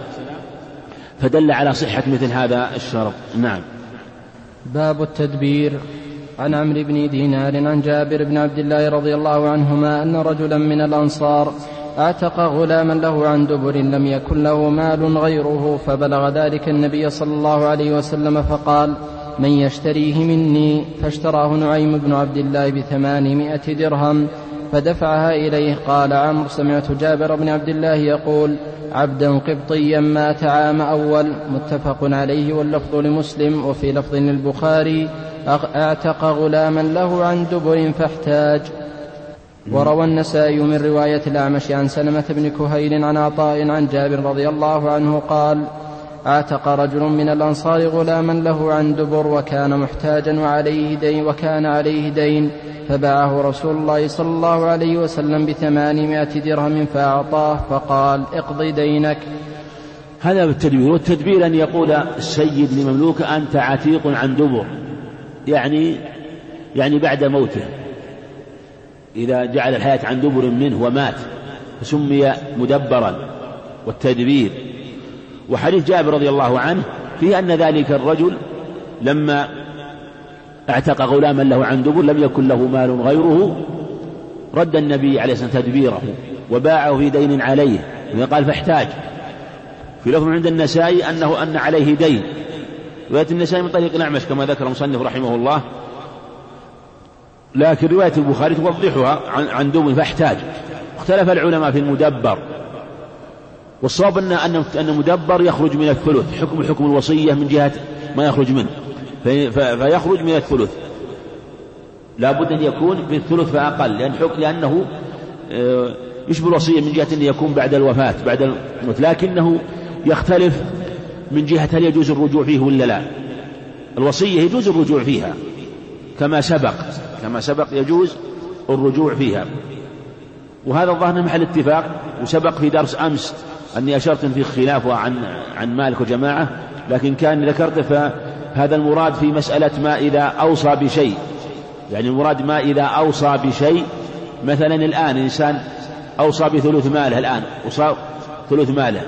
فدل على صحة مثل هذا الشرط. نعم. باب التدبير. عن عمرو بن دينار عن جابر بن عبد الله رضي الله عنهما أن رجلا من الأنصار اعتق غلاما له عن دبر لم يكن له مال غيره، فبلغ ذلك النبي صلى الله عليه وسلم فقال: من يشتريه مني؟ فاشتراه نعيم بن عبد الله ب800 درهم فدفعها إليه. قال عمرو: سمعت جابر بن عبد الله يقول: عبدا قبطيا مات عام أول. متفق عليه، واللفظ لمسلم. وفي لفظ للبخاري: اعتق غلاما له عن دبر فاحتاج. وروى النسائي من رواية الأعمش عن سلمة بن كهيل عن عطاء عن جابر رضي الله عنه قال: اعتق رجل من الأنصار غلاما له عن دبر وكان محتاجا وكان عليه دين، فباعه رسول الله صلى الله عليه وسلم ب800 درهم فأعطاه، فقال: اقض دينك. هذا بالتدبير. والتدبير أن يقول السيد لمملوك: أنت عتيق عن دبر، يعني بعد موته، إذا جعل الحياة عن دبر منه ومات فسمي مدبرا. والتدبير. وحديث جابر رضي الله عنه فيه أن ذلك الرجل لما اعتق غلاما له عن دبر لم يكن له مال غيره، رد النبي عليه الصلاة والسلام تدبيره وباعه في دين عليه، قال: فاحتاج. في لفظ عند النسائي أن عليه دين. رواية النسائي من طريق الأعمش كما ذكر المصنف رحمه الله، لكن رواية البخاري توضحها عن دبر فاحتاج. اختلف العلماء في المدبر، والصواب أن المدبر يخرج من الثلث، حكم الوصية من جهة ما يخرج منه، فيخرج من الثلث، لا بد أن يكون في الثلث فأقل، لأنه يشبه الوصية من جهة أن يكون بعد الوفاة بعد الموت، لكنه يختلف من جهة هل يجوز الرجوع فيه ولا لا. الوصية يجوز الرجوع فيها كما سبق يجوز الرجوع فيها، وهذا الظاهر محل اتفاق. وسبق في درس أمس أني أشرت في خلافه عن مالك وجماعة، لكن كان ذكرت فهذا المراد في مسألة ما إذا أوصى بشيء، يعني المراد ما إذا أوصى بشيء. مثلا الآن إنسان أوصى بثلث ماله، الآن أوصى ثلث ماله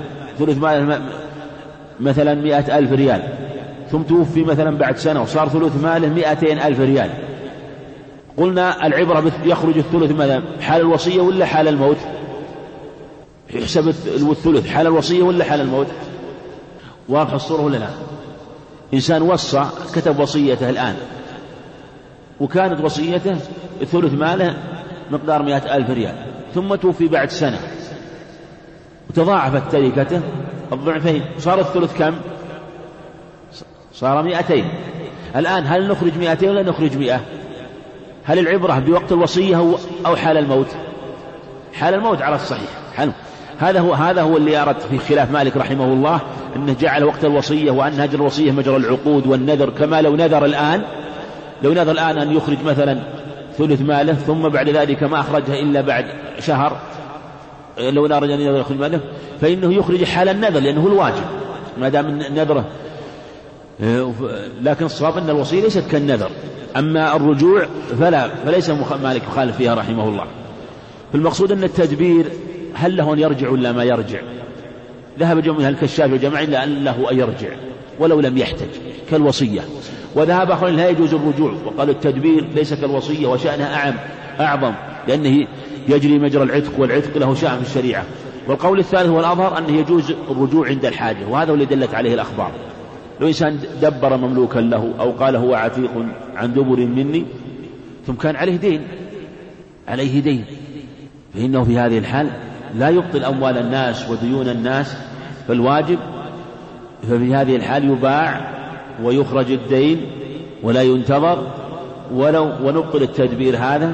مثلا 100,000 ريال، ثم توفي مثلا بعد سنة وصار ثلث ماله 200,000 ريال. قلنا العبرة يخرج الثلث ماذا؟ حال الوصية ولا حال الموت؟ يحسب الثلث حال الوصية ولا حال الموت؟ واضح الصورة ولا لا؟ إنسان وصى، كتب وصيته الآن، وكانت وصيته ثلث ماله مقدار 100,000 ريال، ثم توفي بعد سنة وتضاعفت تركته الضعفين، صار الثلث كم؟ صار 200. الآن هل نخرج 200 ولا نخرج 100؟ هل العبرة بوقت الوصية أو حال الموت؟ حال الموت على الصحيح. هذا هو اللي أرد في خلاف مالك رحمه الله، أنه جعل وقت الوصية وأن هجر الوصية مجرى العقود والنذر، كما لو نذر الآن أن يخرج مثلا ثلث ماله ثم بعد ذلك ما أخرجها إلا بعد شهر، لو أراد أن يخرج ماله فإنه يخرج حال النذر لأنه هو الواجب ما دام نذره. لكن الصواب أن الوصية ليست كالنذر. أما الرجوع فليس مالك يخالف فيها رحمه الله. فالمقصود أن التدبير هل له أن يرجع ولا ما يرجع؟ ذهب جمع من الكشاف والجماعة إلا أن له أن يرجع ولو لم يحتج كالوصية، وذهب آخرين لا يجوز الرجوع، وقالوا التدبير ليس كالوصية وشأنها أعظم لأنه يجري مجرى العتق، والعتق له شأن في الشريعة. والقول الثالث هو الأظهر أنه يجوز الرجوع عند الحاجة، وهذا اللي دلت عليه الأخبار. لو إنسان دبر مملوكا له أو قال هو عتيق عن دبر مني ثم كان عليه دين فإنه في هذه الحال لا يبطل أموال الناس وديون الناس، فالواجب ففي هذه الحال يباع ويخرج الدين ولا ينتظر ونبطل التدبير هذا،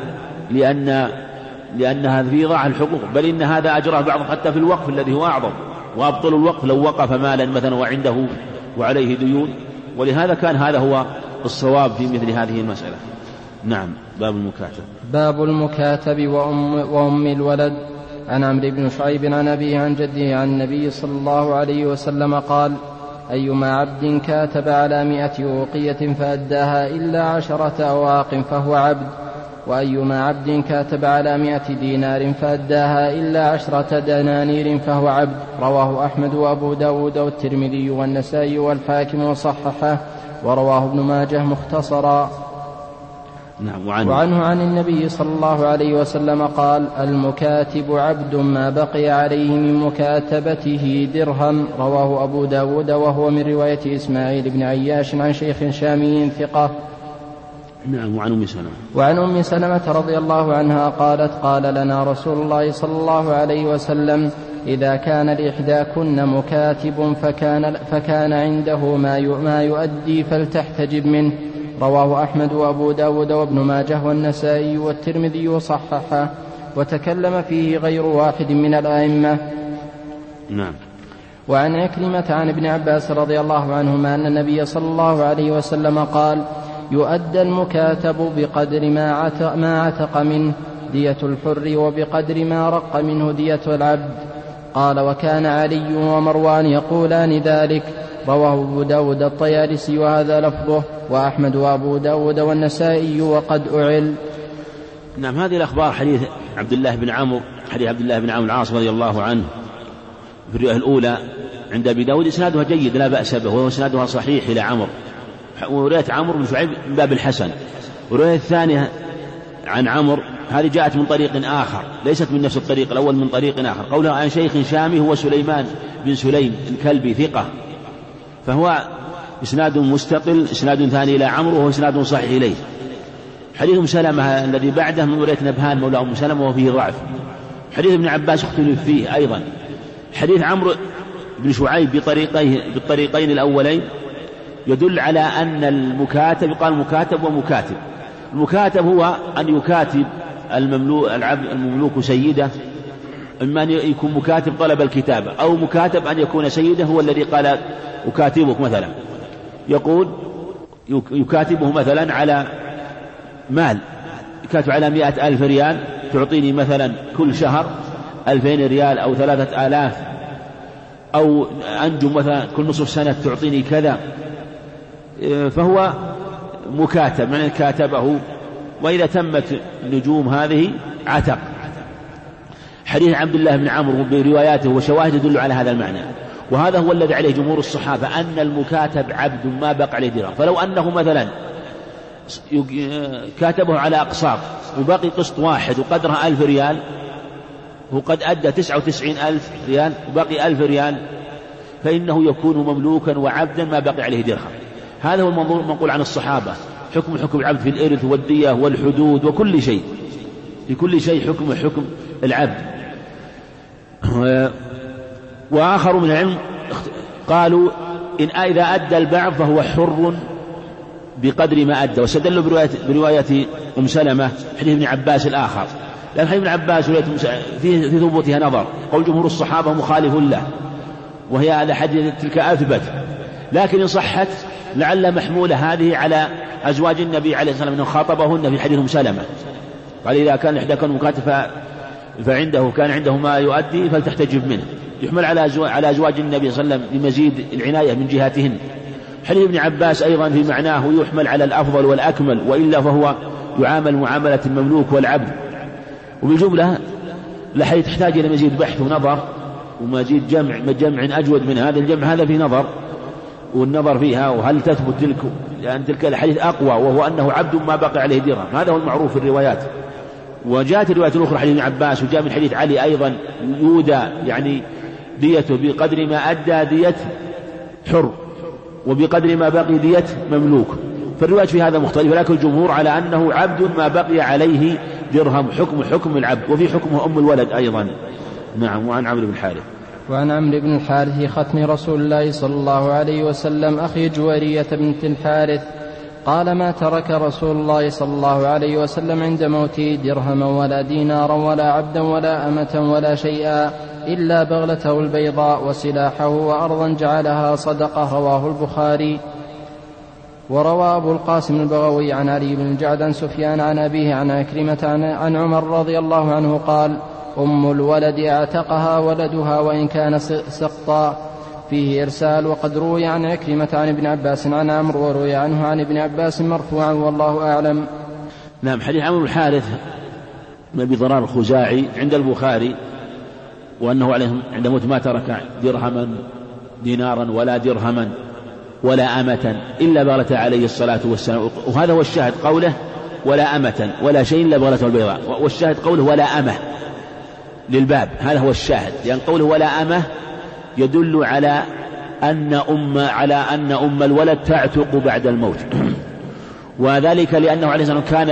لأن هذا في ضاع الحقوق، بل إن هذا أجره بعض حتى في الوقف الذي هو أعظم، وأبطل الوقف لو وقف مالا مثلا وعنده وعليه ديون. ولهذا كان هذا هو الصواب في مثل هذه المسألة. نعم. باب المكاتب وأم الولد. عن عمرو بن شعيب عن أبيه عن جده عن النبي صلى الله عليه وسلم قال: أيما عبد كاتب على 100 أوقية فأداها إلا 10 أواق فهو عبد، وأيما عبد كاتب على 100 دينار فأداها إلا 10 دنانير فهو عبد. رواه أحمد وأبو داود والترمذي والنسائي والحاكم وصححه، ورواه ابن ماجه مختصرا. نعم. وعنه عن النبي صلى الله عليه وسلم قال: المكاتب عبد ما بقي عليه من مكاتبته درهم. رواه أبو داود، وهو من رواية إسماعيل بن عياش عن شيخ شامي ثقة. نعم. وعن أم سلمة رضي الله عنها قالت: قال لنا رسول الله صلى الله عليه وسلم: إذا كان لإحداكن مكاتب فكان عنده ما يؤدي فلتحتجب منه. رواه أحمد وأبو داود وابن ماجه والنسائي والترمذي وصححه، وتكلم فيه غير واحد من الأئمة. نعم. وعن عكرمة عن ابن عباس رضي الله عنهما أن النبي صلى الله عليه وسلم قال: يؤدى المكاتب بقدر ما عتق منه دية الحر، وبقدر ما رق منه دية العبد. قال: وكان علي ومروان يقولان ذلك. رواه أبو داود الطيالسي وهذا لفظه، وأحمد وأبو داود والنسائي وقد أعل. نعم. هذه الأخبار حديث عبد الله بن عمرو العاص رضي الله عنه في الرواية الأولى عند أبي داود إسنادها جيد لا بأس به، وهو إسنادها صحيح إلى عمرو، ورواية عمرو بن شعيب من باب الحسن. والرواية الثانية عن عمرو هذه جاءت من طريق آخر، ليست من نفس الطريق الأول، من طريق آخر. قولها عن شيخ شامي هو سليمان بن سليم الكلبي ثقة، فهو إسناد مستقل، إسناد ثاني إلى عمرو وهو إسناد صحيح إليه. حديث أم سلمة الذي بعده من رواية نبهان مولى أم سلمة وفيه ضعف. حديث ابن عباس اختلف فيه أيضا. حديث عمرو بن شعيب بالطريقين الأولين يدل على أن المكاتب يقال مكاتب ومكاتب. المكاتب هو أن يكاتب المملوك سيده، إما أن يكون مكاتب طلب الكتابة، أو مكاتب أن يكون سيده هو الذي قال أكاتبك مثلا، يقول يكاتبه مثلا على مال، يكاتب على 100,000 ريال تعطيني مثلا كل شهر 2,000 ريال أو 3,000، أو أنجم مثلا كل نصف سنة تعطيني كذا، فهو مكاتب من كاتبه، وإذا تمت النجوم هذه عتق. حديث عبد الله بن عمرو برواياته وشواهد يدل على هذا المعنى، وهذا هو الذي عليه جمهور الصحابة، أن المكاتب عبد ما بقى عليه درهم. فلو أنه مثلا كاتبه على أقساط وبقي قسط واحد وقدرها 1,000 ريال، وقد أدى 99,000 ريال وبقي 1,000 ريال، فإنه يكون مملوكا وعبدا ما بقي عليه درهم. هذا هو المنقول عن الصحابة، حكم العبد في الإرث والدية والحدود وكل شيء، في كل شيء حكم العبد. وآخر من العلم قالوا إذا أدى البعض فهو حر بقدر ما أدى، واستدلوا برواية أم سلمة حديث ابن عباس الآخر، لأن حديث ابن عباس في ثبوتها نظر، قول جمهور الصحابة مخالف له، وهي على حديث تلك أثبت، لكن إن صحت لعل محمولة هذه على أزواج النبي عليه الصلاة والسلام أنه خاطبهن في حديث أم سلمة، قال إذا كان إحداكم مكاتب فعنده كان عنده ما يؤدي فلتحتجب منه، يحمل على أزواج النبي صلى الله عليه وسلم لمزيد العناية من جهاتهن. حديث ابن عباس أيضا في معناه يحمل على الأفضل والأكمل، وإلا فهو يعامل معاملة المملوك والعبد. وبالجملة الحديث تحتاج إلى مزيد بحث ونظر ومزيد جمع أجود من هذا الجمع، هذا في نظر، والنظر فيها وهل تثبت لأن تلك الحديث أقوى، وهو أنه عبد ما بقى عليه درهم، هذا هو المعروف في الروايات. وجاءت الرواية الأخرى حديث ابن عباس، وجاء من حديث علي أيضا يودى يعني ديته بقدر ما أدى دية حر وبقدر ما بقي دية مملوك، فالرواية في هذا مختلف، لكن الجمهور على أنه عبد ما بقي عليه درهم، حكم العبد، وفي حكمه أم الولد أيضا. نعم. وعن عمرو بن الحارث وعن عمرو بن الحارث ختم رسول الله صلى الله عليه وسلم أخي جويرية بنت الحارث قال: ما ترك رسول الله صلى الله عليه وسلم عند موته درهما ولا دينارا ولا عبدا ولا أمة ولا شيئا إلا بغلته البيضاء وسلاحه وأرضا جعلها صدقة. رواه البخاري. وروى أبو القاسم البغوي عن علي بن الجعد عن سفيان عن أبيه عن عكرمة عن عمر رضي الله عنه قال: أم الولد اعتقها ولدها وإن كان سقطا. فيه إرسال، وقد روي عن عكرمة عن ابن عباس عن عمرو، وروي عنه عن ابن عباس مرفوعا والله أعلم. نعم. حديث عمرو بن الحارث بن أبي ضرار الخزاعي عند البخاري، وأنه عند موت ما ترك درهما دينارا ولا درهما ولا أمة إلا بغلت عليه الصلاة والسلام. وهذا هو الشاهد، قوله ولا أمة ولا شيء إلا بغلته البيضاء. والشاهد قوله ولا أمة للباب، هذا هو الشاهد، لأن قوله ولا أمة يدل على أن أم الولد تعتق بعد الموت. وذلك لأنه عليه الصلاة والسلام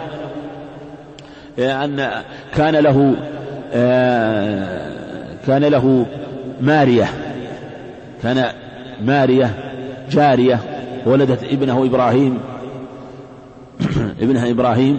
كان له مارية جارية ولدت ابنها إبراهيم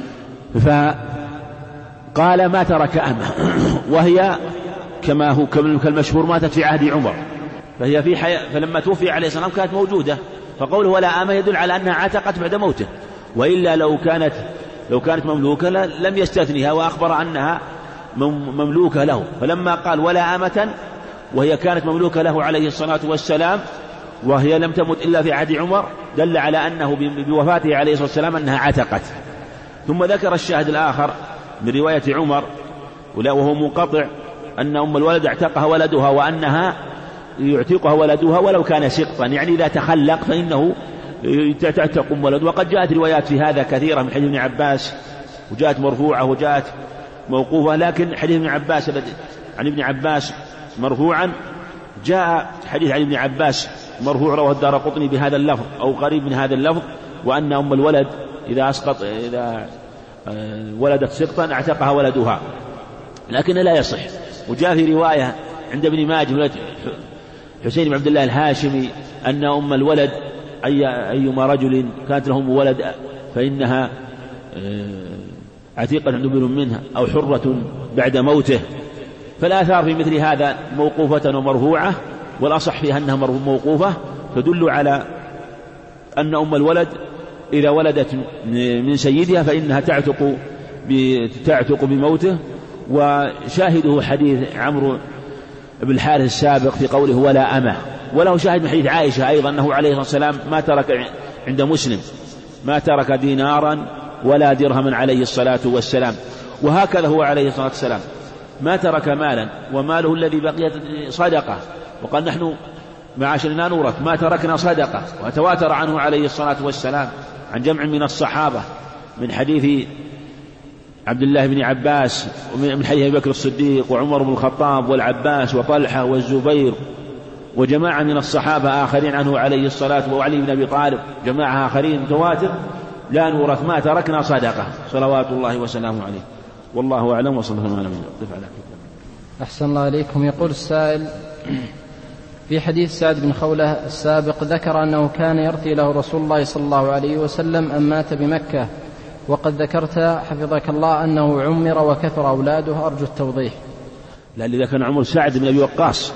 فقال ما ترك أمه، وهي كما هو كالمشهور ماتت في عهد عمر، فهي في فلما توفي عليه السلام كانت موجودة، فقوله ولا أمه يدل على أنها عتقت بعد موته، وإلا لو كانت مملوكة لم يستثنيها وأخبر أنها مملوكة له. فلما قال ولا أمة وهي كانت مملوكة له عليه الصلاة والسلام وهي لم تمت إلا في عهد عمر، دل على أنه بوفاته عليه الصلاة والسلام أنها عتقت. ثم ذكر الشاهد الآخر من رواية عمر وهو منقطع أن أم الولد اعتقها ولدها وأنها يعتقها ولدها ولو كان سقطا، يعني إذا تخلق فإنه تعتق أم ولد. وقد جاءت روايات في هذا كثيرة من حديث ابن عباس، وجاءت مرفوعة وجاءت موقوفة، لكن حديث عن ابن عباس مرفوعا جاء حديث عن ابن عباس مرفوع رواه الدارقطني بهذا اللفظ أو قريب من هذا اللفظ، وأن أم الولد إذا ولدت سقطا اعتقها ولدها، لكن لا يصح. وجاء في رواية عند ابن ماجه حسين بن عبد الله الهاشمي أن أم الولد أيما رجل كانت له أم ولد فإنها عتيقة ابن منها أو حرة بعد موته. فالآثار في مثل هذا موقوفة ومرفوعة، والأصح فيها أنها موقوفة، تدل على أن أم الولد إذا ولدت من سيدها فإنها تعتق بموته. وشاهده حديث عمرو بن الحارث السابق في قوله ولا أمة، وله شاهد من حديث عائشة أيضا أنه عليه الصلاة والسلام ما ترك عند مسلم ما ترك دينارا ولا درهما عليه الصلاة والسلام. وهكذا هو عليه الصلاة والسلام ما ترك مالا، وماله الذي بقيت صدقة، وقال نحن معاشرنا نورث ما تركنا صدقة. وتواتر عنه عليه الصلاة والسلام عن جمع من الصحابة من حديث عبد الله بن عباس ومن حديث أبي بكر الصديق وعمر بن الخطاب والعباس وطلحة والزبير وجماعة من الصحابة آخرين عنه عليه الصلاة، وعلي بن أبي طالب جماعة آخرين متواتر لا نورث ما تركنا صدقة صلوات الله وسلامه عليه. والله أعلم وصلى الله عليه وسلم. أحسن الله إليكم. يقول السائل في حديث سعد بن خولة السابق ذكر أنه كان يرثي له رسول الله صلى الله عليه وسلم أن مات بمكة، وقد ذكرت حفظك الله أنه عمر وكثر أولاده، أرجو التوضيح. لأن إذا كان عمر سعد بن أبي وقاص،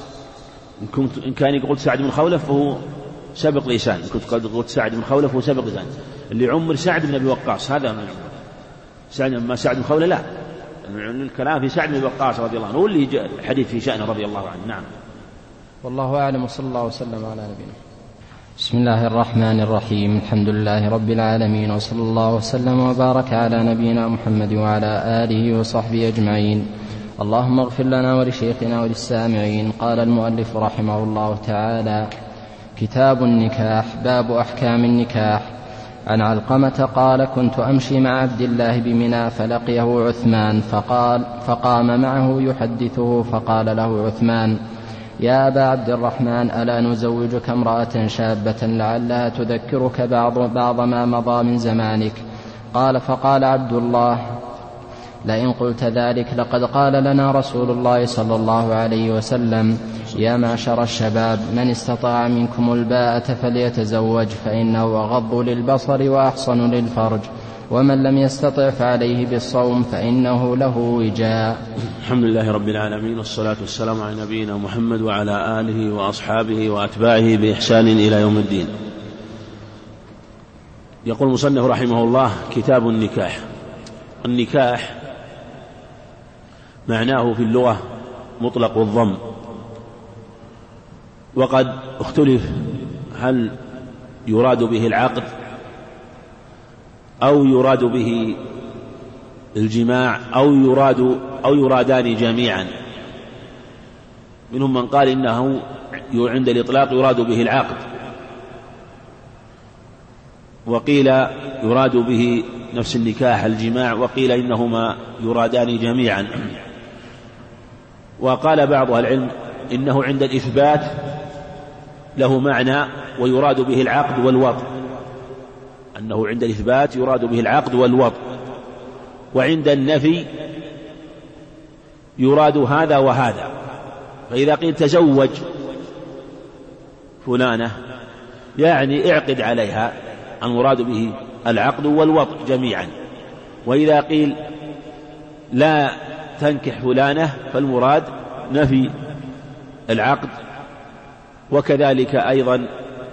إن كان قلت سعد بن خولة فهو سبق لسان، إن كنت قلت سعد بن خولة فهو سبق لسان. اللي عمر سعد بن أبي وقاص هذا من عمر ما سعد بن خولة لا، الكلام في سعد بن أبي وقاص رضي الله عنه هو اللي جاء الحديث في شأنه رضي الله عنه. نعم. والله أعلم وصلى الله وسلم على نبينا. بسم الله الرحمن الرحيم. الحمد لله رب العالمين، وصلى الله وسلم وبارك على نبينا محمد وعلى آله وصحبه أجمعين. اللهم اغفر لنا ولشيخنا وللسامعين. قال المؤلف رحمه الله تعالى: كتاب النكاح. باب أحكام النكاح. عن علقمة قال: كنت أمشي مع عبد الله بمنى فلقيه عثمان فقام معه يحدثه، فقال له عثمان: يا أبا عبد الرحمن، ألا نزوجك امرأة شابة لعلها تذكرك بعض ما مضى من زمانك؟ فقال عبد الله: لئن قلت ذلك لقد قال لنا رسول الله صلى الله عليه وسلم: يا معشر الشباب، من استطاع منكم الباءة فليتزوج، فإنه أغض للبصر وأحصن للفرج، ومن لم يستطع فعليه بالصوم فإنه له وجاء. الحمد لله رب العالمين، والصلاة والسلام على نبينا محمد وعلى آله وأصحابه وأتباعه بإحسان إلى يوم الدين. يقول المصنف رحمه الله: كتاب النكاح. النكاح معناه في اللغة مطلق الضم، وقد اختلف هل يراد به العقد أو يراد به الجماع أو يرادان جميعا. منهم من قال إنه عند الإطلاق يراد به العقد، وقيل يراد به نفس النكاح الجماع، وقيل إنهما يرادان جميعا. وقال بعض أهل العلم إنه عند الإثبات له معنى ويراد به العقد والوطء، أنه عند الإثبات يراد به العقد والوطء، وعند النفي يراد هذا وهذا. فإذا قيل تزوج فلانة يعني اعقد عليها، المراد به العقد والوطء جميعا. وإذا قيل لا تنكح فلانة فالمراد نفي العقد، وكذلك أيضا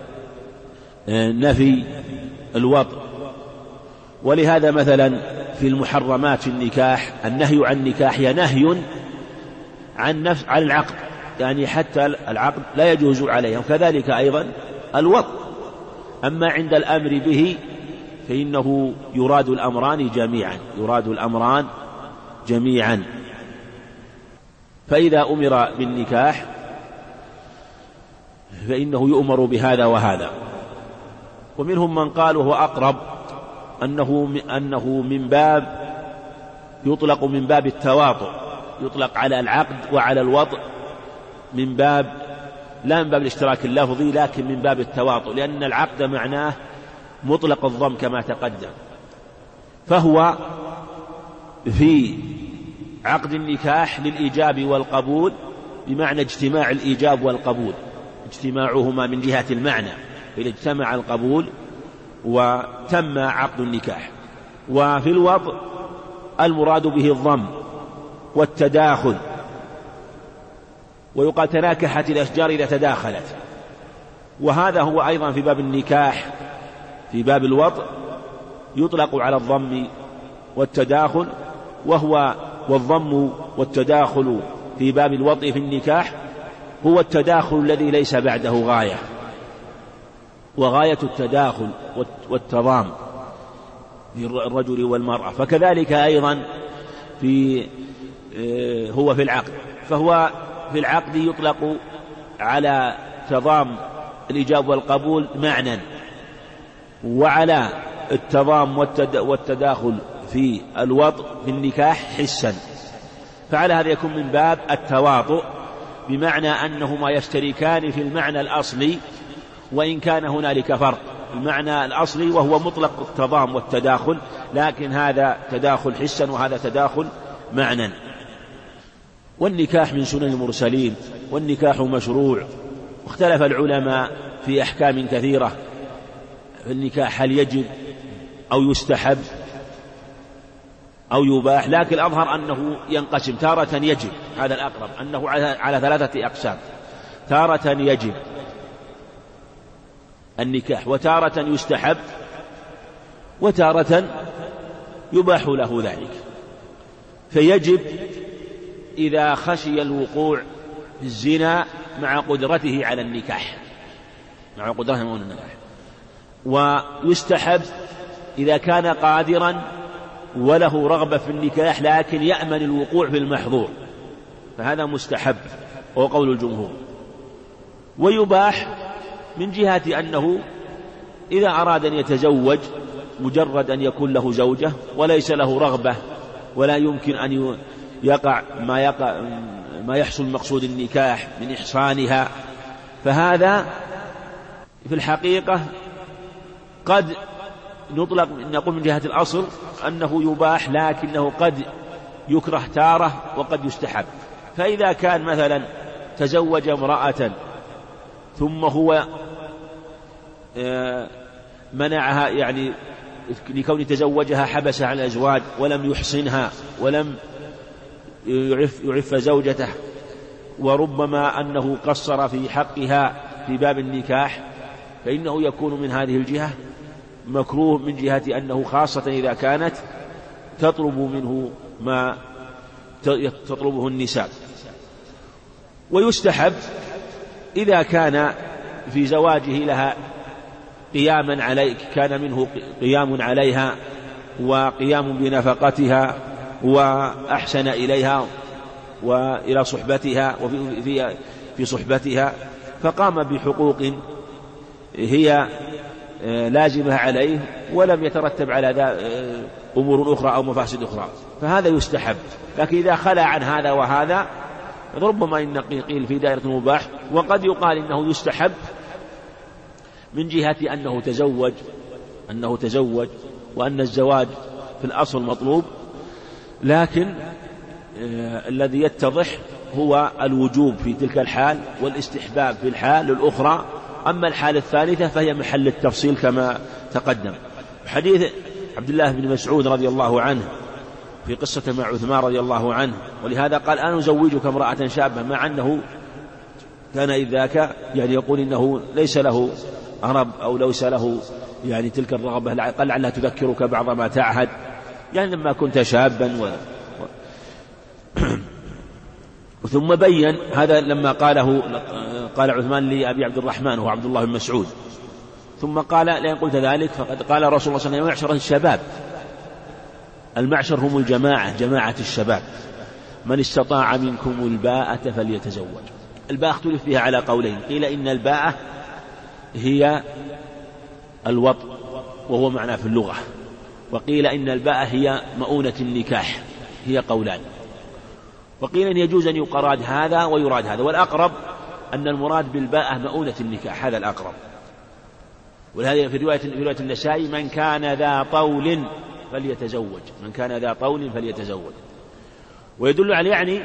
نفي الوطء. ولهذا مثلا في المحرمات في النكاح النهي عن النكاح هي نهي عن العقد، يعني حتى العقد لا يجوز عليه، وكذلك أيضا الوطء. أما عند الأمر به فإنه يراد الأمران جميعا، يراد الأمران جميعا. فإذا أمر بالنكاح فإنه يؤمر بهذا وهذا. ومنهم من قال وهو أقرب أنه من باب يطلق من باب التواطؤ، يطلق على العقد وعلى الوطء من باب لا من باب الاشتراك اللفظي، لكن من باب التواطؤ، لأن العقد معناه مطلق الضم كما تقدم. فهو في عقد النكاح للإيجاب والقبول بمعنى اجتماع الإيجاب والقبول، اجتماعهما من جهة المعنى، إذا اجتمع القبول وتم عقد النكاح. وفي الوطء المراد به الضم والتداخل، ويقال تناكحت الأشجار إذا تداخلت، وهذا هو أيضا في باب النكاح. في باب الوطء يطلق على الضم والتداخل، والضم والتداخل في باب الوطء في النكاح هو التداخل الذي ليس بعده غاية، وغاية التداخل والتضام في الرجل والمرأة. فكذلك أيضا هو في العقد، فهو في العقد يطلق على تضام الإيجاب والقبول معنى، وعلى التضام والتداخل في الوطء في النكاح حسا. فعلى هذا يكون من باب التواطؤ، بمعنى أنهما يشتركان في المعنى الأصلي، وإن كان هنالك فرق. المعنى الأصلي وهو مطلق التضام والتداخل، لكن هذا تداخل حسا وهذا تداخل معنى. والنكاح من سنن المرسلين، والنكاح مشروع. واختلف العلماء في أحكام كثيرة في النكاح، هل يجب أو يستحب أو يباح، لكن الأظهر أنه ينقسم، تارة يجب، هذا الأقرب، أنه على 3 أقسام: تارة يجب النكاح، وتارة يستحب، وتارة يباح له ذلك. فيجب إذا خشي الوقوع في الزنا مع قدرته على النكاح، مع قدرته على النكاح. ويستحب إذا كان قادرا وله رغبة في النكاح لكن يأمن الوقوع في المحظور، فهذا مستحب وهو قول الجمهور. ويباح من جهة أنه إذا أراد أن يتزوج مجرد أن يكون له زوجة وليس له رغبة ولا يمكن أن يقع ما يحصل مقصود النكاح من إحصانها، فهذا في الحقيقة قد نقول من جهة الأصل أنه يباح، لكنه قد يكره تارة وقد يستحب. فإذا كان مثلا تزوج امرأة ثم هو منعها، يعني لكون تزوجها حبسها عن الأزواج ولم يحصنها ولم يعف زوجته، وربما أنه قصر في حقها في باب النكاح، فإنه يكون من هذه الجهة مكروه، من جهة أنه خاصة إذا كانت تطلب منه ما تطلبه النساء. ويستحب إذا كان في زواجه لها قياما عليك، كان منه قيام عليها وقيام بنفقتها وأحسن إليها وإلى صحبتها وفي صحبتها، فقام بحقوق هي لازمة عليه ولم يترتب على أمور أخرى أو مفاسد أخرى، فهذا يستحب. لكن إذا خلى عن هذا وهذا ربما إن قيل في دائرة المباح، وقد يقال إنه يستحب من جهة أنه تزوج وأن الزواج في الأصل مطلوب، لكن الذي يتضح هو الوجوب في تلك الحال والاستحباب في الحال الأخرى. أما الحالة الثالثة فهي محل التفصيل كما تقدم. حديث عبد الله بن مسعود رضي الله عنه في قصة مع عثمان رضي الله عنه، ولهذا قال أنا أزوجك امرأة شابة، مع أنه كان إذ ذاك يعني يقول إنه ليس له أرب أو ليس له يعني تلك الرغبة، قال لعلها تذكرك بعض ما تعهد، يعني لما كنت شابا ثم بين هذا لما قال عثمان لأبي عبد الرحمن وهو عبد الله بن مسعود، ثم قال لئن قلت ذلك فقد قال رسول الله صلى الله عليه وسلم معشر الشباب، المعشر هم الجماعة، جماعة الشباب، من استطاع منكم الباءة فليتزوج. الباءة اختلف فيها على قولين، قيل إن الباءة هي الوطء وهو معنى في اللغة، وقيل إن الباءة هي مؤونة النكاح، هي قولان، وقيل إن يجوز أن يقراد هذا ويراد هذا، والأقرب أن المراد بالباءة مؤونة النكاح، هذا الأقرب. ولهذا في رواية النسائي من كان ذا طول فليتزوج، من كان ذا طول فليتزوج، ويدل على يعني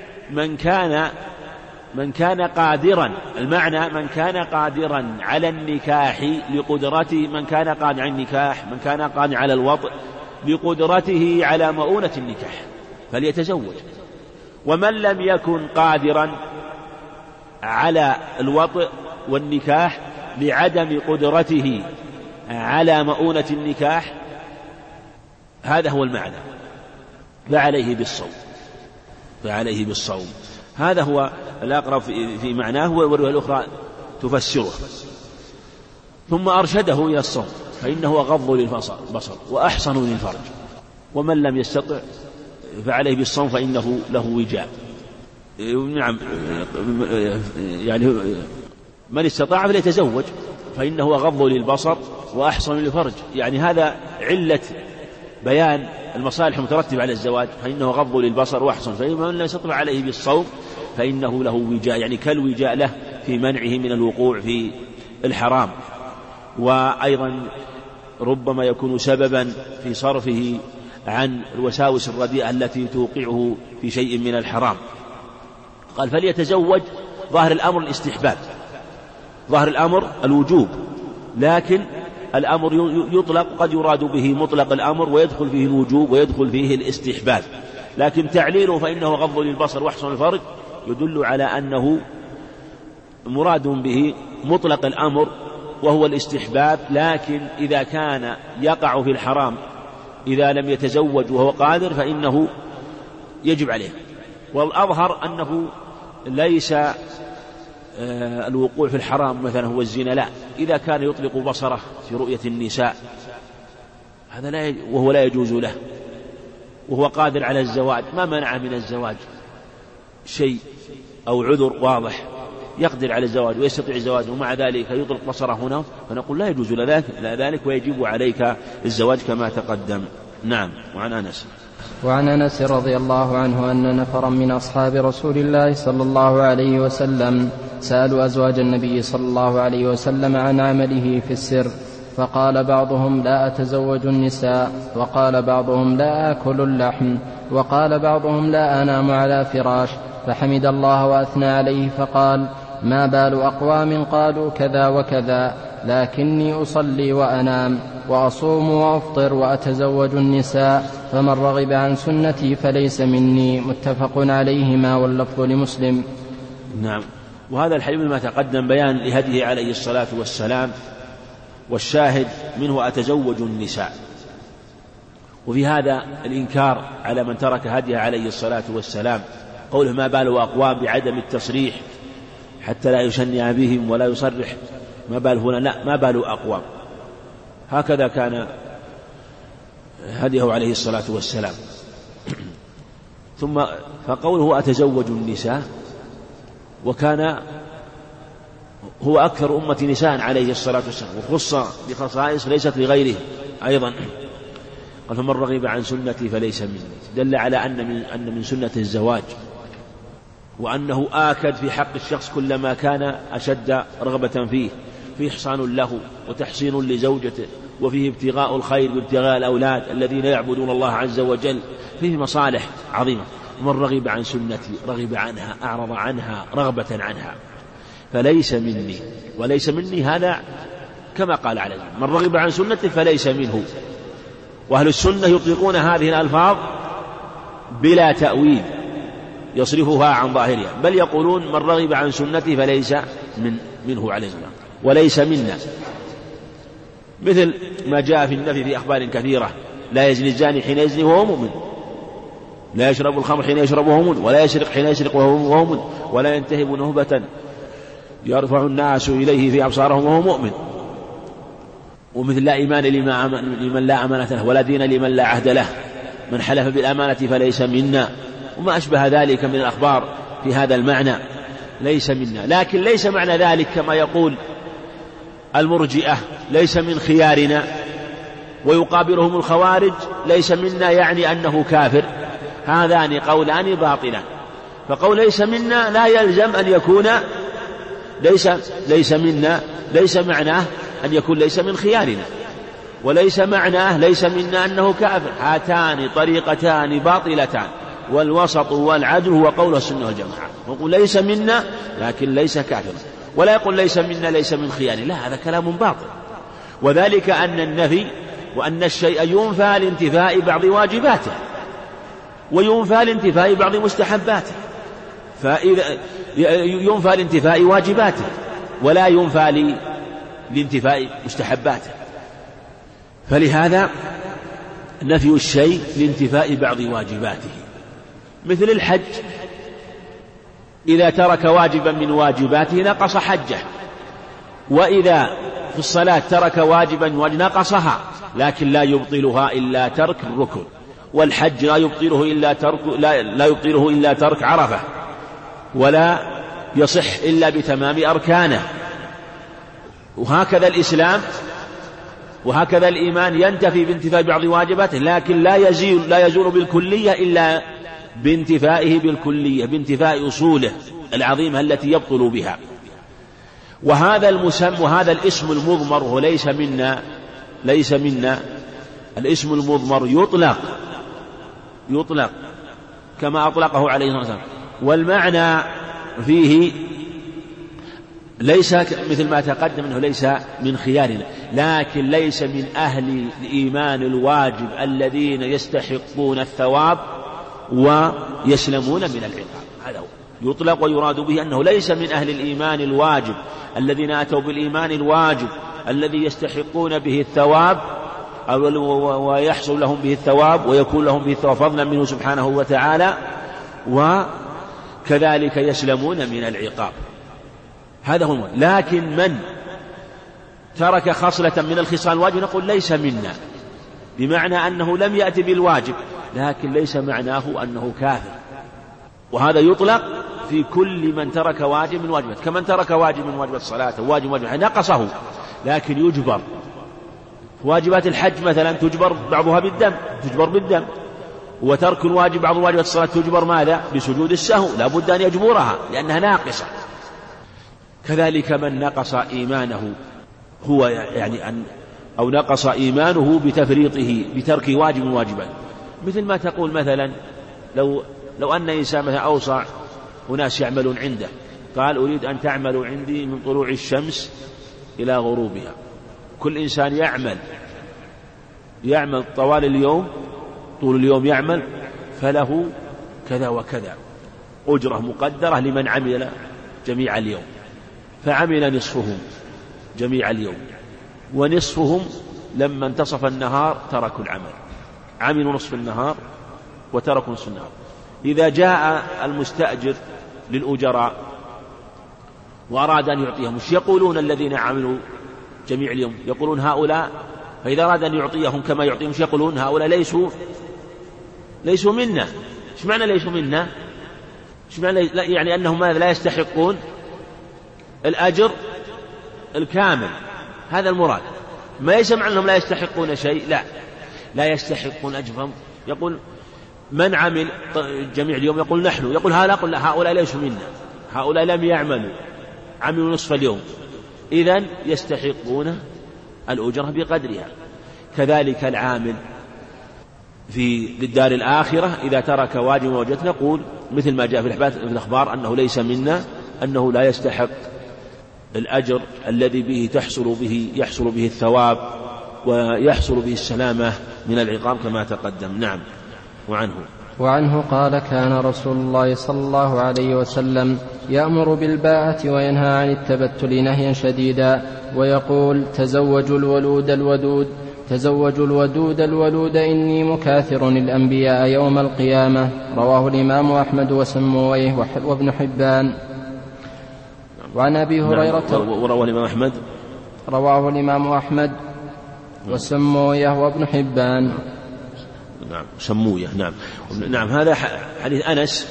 من كان قادرا، المعنى من كان قادرا على النكاح لقدرته، من كان قادرا على النكاح، من كان قادرا على الوطء لقدرته على مؤونة النكاح فليتزوج، ومن لم يكن قادرا على الوطء والنكاح لعدم قدرته على مؤونة النكاح، هذا هو المعنى، فعليه بالصوم. هذا هو الأقرب في معناه، والرواية الأخرى تفسره. ثم أرشده إلى الصوم فإنه أغض للبصر وأحصن للفرج، ومن لم يستطع فعليه بالصوم فإنه له وجاء. نعم، يعني من استطاع فليتزوج فإنه أغض للبصر وأحصن للفرج، يعني هذا علة بيان المصالح المترتبة على الزواج، فإنه غض للبصر وأحصن. فمن لم يستطع عليه بالصوم فإنه له وجاء، يعني كالوجاء له في منعه من الوقوع في الحرام، وأيضا ربما يكون سببا في صرفه عن الوساوس الرديئة التي توقعه في شيء من الحرام. قال فليتزوج، ظاهر الأمر الاستحباب، ظاهر الأمر الوجوب، لكن الأمر يطلق، قد يراد به مطلق الأمر ويدخل فيه الوجوب ويدخل فيه الاستحباب، لكن تعليله فإنه غض للبصر وأحصن الفرج يدل على أنه مراد به مطلق الأمر وهو الاستحباب، لكن إذا كان يقع في الحرام إذا لم يتزوج وهو قادر فإنه يجب عليه. والأظهر أنه ليس الوقوع في الحرام مثلا هو الزنا، لا، إذا كان يطلق بصره في رؤية النساء هذا وهو لا يجوز له، وهو قادر على الزواج، ما منع من الزواج شيء أو عذر واضح، يقدر على الزواج ويستطيع الزواج، ومع ذلك يطلق بصره هنا، فنقول لا يجوز ذلك ويجب عليك الزواج كما تقدم. نعم. وعن أنس رضي الله عنه أن نفرا من أصحاب رسول الله صلى الله عليه وسلم سألوا أزواج النبي صلى الله عليه وسلم عن عمله في السر، فقال بعضهم لا أتزوج النساء، وقال بعضهم لا آكل اللحم، وقال بعضهم لا أنام على فراش، فحمد الله وأثنى عليه فقال ما بال أقوام قالوا كذا وكذا، لكني أصلي وأنام وأصوم وأفطر وأتزوج النساء، فمن رغب عن سنتي فليس مني. متفق عليهما واللفظ لمسلم. نعم. وهذا الحديث ما تقدم بيان لهديه عليه الصلاة والسلام، والشاهد منه أتزوج النساء، وفي هذا الإنكار على من ترك هديه عليه الصلاة والسلام، قوله ما بال أقوام بعدم التصريح حتى لا يشنع بهم ولا يصرح ما بال هنا، لا، ما بال أقوام، هكذا كان هديه عليه الصلاة والسلام. ثم فقوله أتزوج النساء، وكان هو أكثر أمة نساء عليه الصلاة والسلام، وخص بخصائص ليست لغيره أيضا. قال فمن رغب عن سنتي فليس مني، دل على أن من سنة الزواج، وأنه آكد في حق الشخص كلما كان أشد رغبة فيه إحسان له وتحسين لزوجته، وفيه ابتغاء الخير وابتغاء الأولاد الذين يعبدون الله عز وجل، فيه مصالح عظيمة. من رغب عن سنتي رغب عنها، أعرض عنها رغبة عنها، فليس مني. وليس مني هذا كما قال عليه، من رغب عن سنتي فليس منه. وأهل السنة يطلقون هذه الألفاظ بلا تأويل يصرفها عن ظاهرها، بل يقولون من رغب عن سنتي فليس منه عليه السلام وليس منا، مثل ما جاء في النفي في أخبار كثيرة: لا يزني الزاني حين يزني وهو مؤمن، لا يشرب الخمر حين يشرب وهو مؤمن، ولا يسرق حين يسرق وهو مؤمن، ولا ينتهب نهبة يرفع الناس إليه في أبصارهم وهو مؤمن. ومثل لا إيمان لمن لا أمانة له، ولا دين لمن لا عهد له، من حلف بالأمانة فليس منا، وما أشبه ذلك من الأخبار في هذا المعنى، ليس منا. لكن ليس معنى ذلك كما يقول المرجئة ليس من خيارنا، ويقابلهم الخوارج ليس منا يعني أنه كافر. هذان قولان باطلان. فقول ليس منا لا يلزم أن يكون ليس منا، ليس معناه أن يكون ليس من خيارنا، وليس معناه ليس منا أنه كافر. هاتان طريقتان باطلتان، والوسط والعدل هو قول السنة والجماعة. نقول ليس منا لكن ليس كافرا، ولا يقول ليس منا ليس من خيارنا، لا، هذا كلام باطل. وذلك أن النفي وأن الشيء ينفى لانتفاء بعض واجباته وينفى لانتفاء بعض مستحباته، فإذا ينفى لانتفاء واجباته ولا ينفى لانتفاء مستحباته، فلهذا نفي الشيء لانتفاء بعض واجباته. مثل الحج، إذا ترك واجبا من واجباته نقص حجه، وإذا في الصلاة ترك واجبا نقصها، لكن لا يبطلها إلا ترك الركن. والحج لا يبطله إلا ترك عرفة، ولا يصح إلا بتمام أركانه. وهكذا الإسلام وهكذا الإيمان ينتفي بانتفاء بعض واجباته، لكن لا يزول بالكلية إلا بانتفائه بالكلية، بانتفاء أصوله العظيمة التي يبطل بها. وهذا الاسم المضمر هو ليس منا. الاسم المضمر يطلق كما أطلقه عليه الصلاة والسلام، والمعنى فيه ليس مثل ما تقدم أنه ليس من خيارنا، لكن ليس من أهل الإيمان الواجب الذين يستحقون الثواب ويسلمون من العقاب. هذا هو يطلق، ويراد به أنه ليس من أهل الإيمان الواجب الذين أتوا بالإيمان الواجب الذي يستحقون به الثواب ويحصل لهم به الثواب ويكون لهم به الثواب فضلا منه سبحانه وتعالى، وكذلك يسلمون من العقاب. هذا هو. لكن من ترك خصلة من الخصال الواجب نقول ليس منا، بمعنى أنه لم يأتي بالواجب، لكن ليس معناه أنه كافر. وهذا يطلق في كل من ترك واجب من واجبات، كمن ترك واجب من واجبات الصلاة وواجب نقصه لكن يجبر. واجبات الحج مثلا تجبر بعضها بالدم، وترك الواجب بعض واجبات الصلاة تجبر ماذا؟ بسجود السهو، لا بد أن يجبرها لأنها ناقصة. كذلك من نقص إيمانه هو أو نقص إيمانه بتفريطه بترك واجب من واجبات، مثل ما تقول مثلا لو أن إنسان مثلا أوصى أناس يعملون عنده، قال أريد أن تعملوا عندي من طلوع الشمس إلى غروبها، كل إنسان يعمل طوال اليوم، طول اليوم يعمل، فله كذا وكذا أجرة مقدرة لمن عمل جميع اليوم، فعمل نصفهم جميع اليوم، ونصفهم لما انتصف النهار تركوا العمل، عملوا نصف النهار وتركوا نصف النهار. إذا جاء المستأجر للأجراء وأراد أن يعطيهم، مش يقولون الذين عملوا جميع اليوم؟ يقولون هؤلاء، فإذا أراد أن يعطيهم كما يعطيهم مش يقولون هؤلاء ليسوا منا. ايش معنى ليسوا منا؟ ايش معنى؟ يعني أنهم لا يستحقون الأجر الكامل، هذا المراد. ما يسمع أنهم لا يستحقون شيء، لا يستحقون أجرهم. يقول من عمل جميع اليوم، يقول نحن، يقول هؤلاء ليسوا منا، هؤلاء لم يعملوا، عملوا نصف اليوم، إذن يستحقون الأجرة بقدرها. كذلك العامل في الدار الآخرة إذا ترك واجب وجدت، نقول مثل ما جاء في الأخبار أنه ليس منا، أنه لا يستحق الأجر الذي به يحصل به الثواب ويحصل به السلامة من العقاب كما تقدم. نعم. وعنه قال كان رسول الله صلى الله عليه وسلم يأمر بالباءة وينهى عن التبتل نهيا شديدا، ويقول تزوجوا الودود الولود إني مكاثر الأنبياء يوم القيامة. رواه الإمام أحمد وسمويه وابن حبان. وعن أبي هريرة رواه الإمام أحمد وسمويه وابن حبان. نعم سمويه. نعم هذا حديث أنس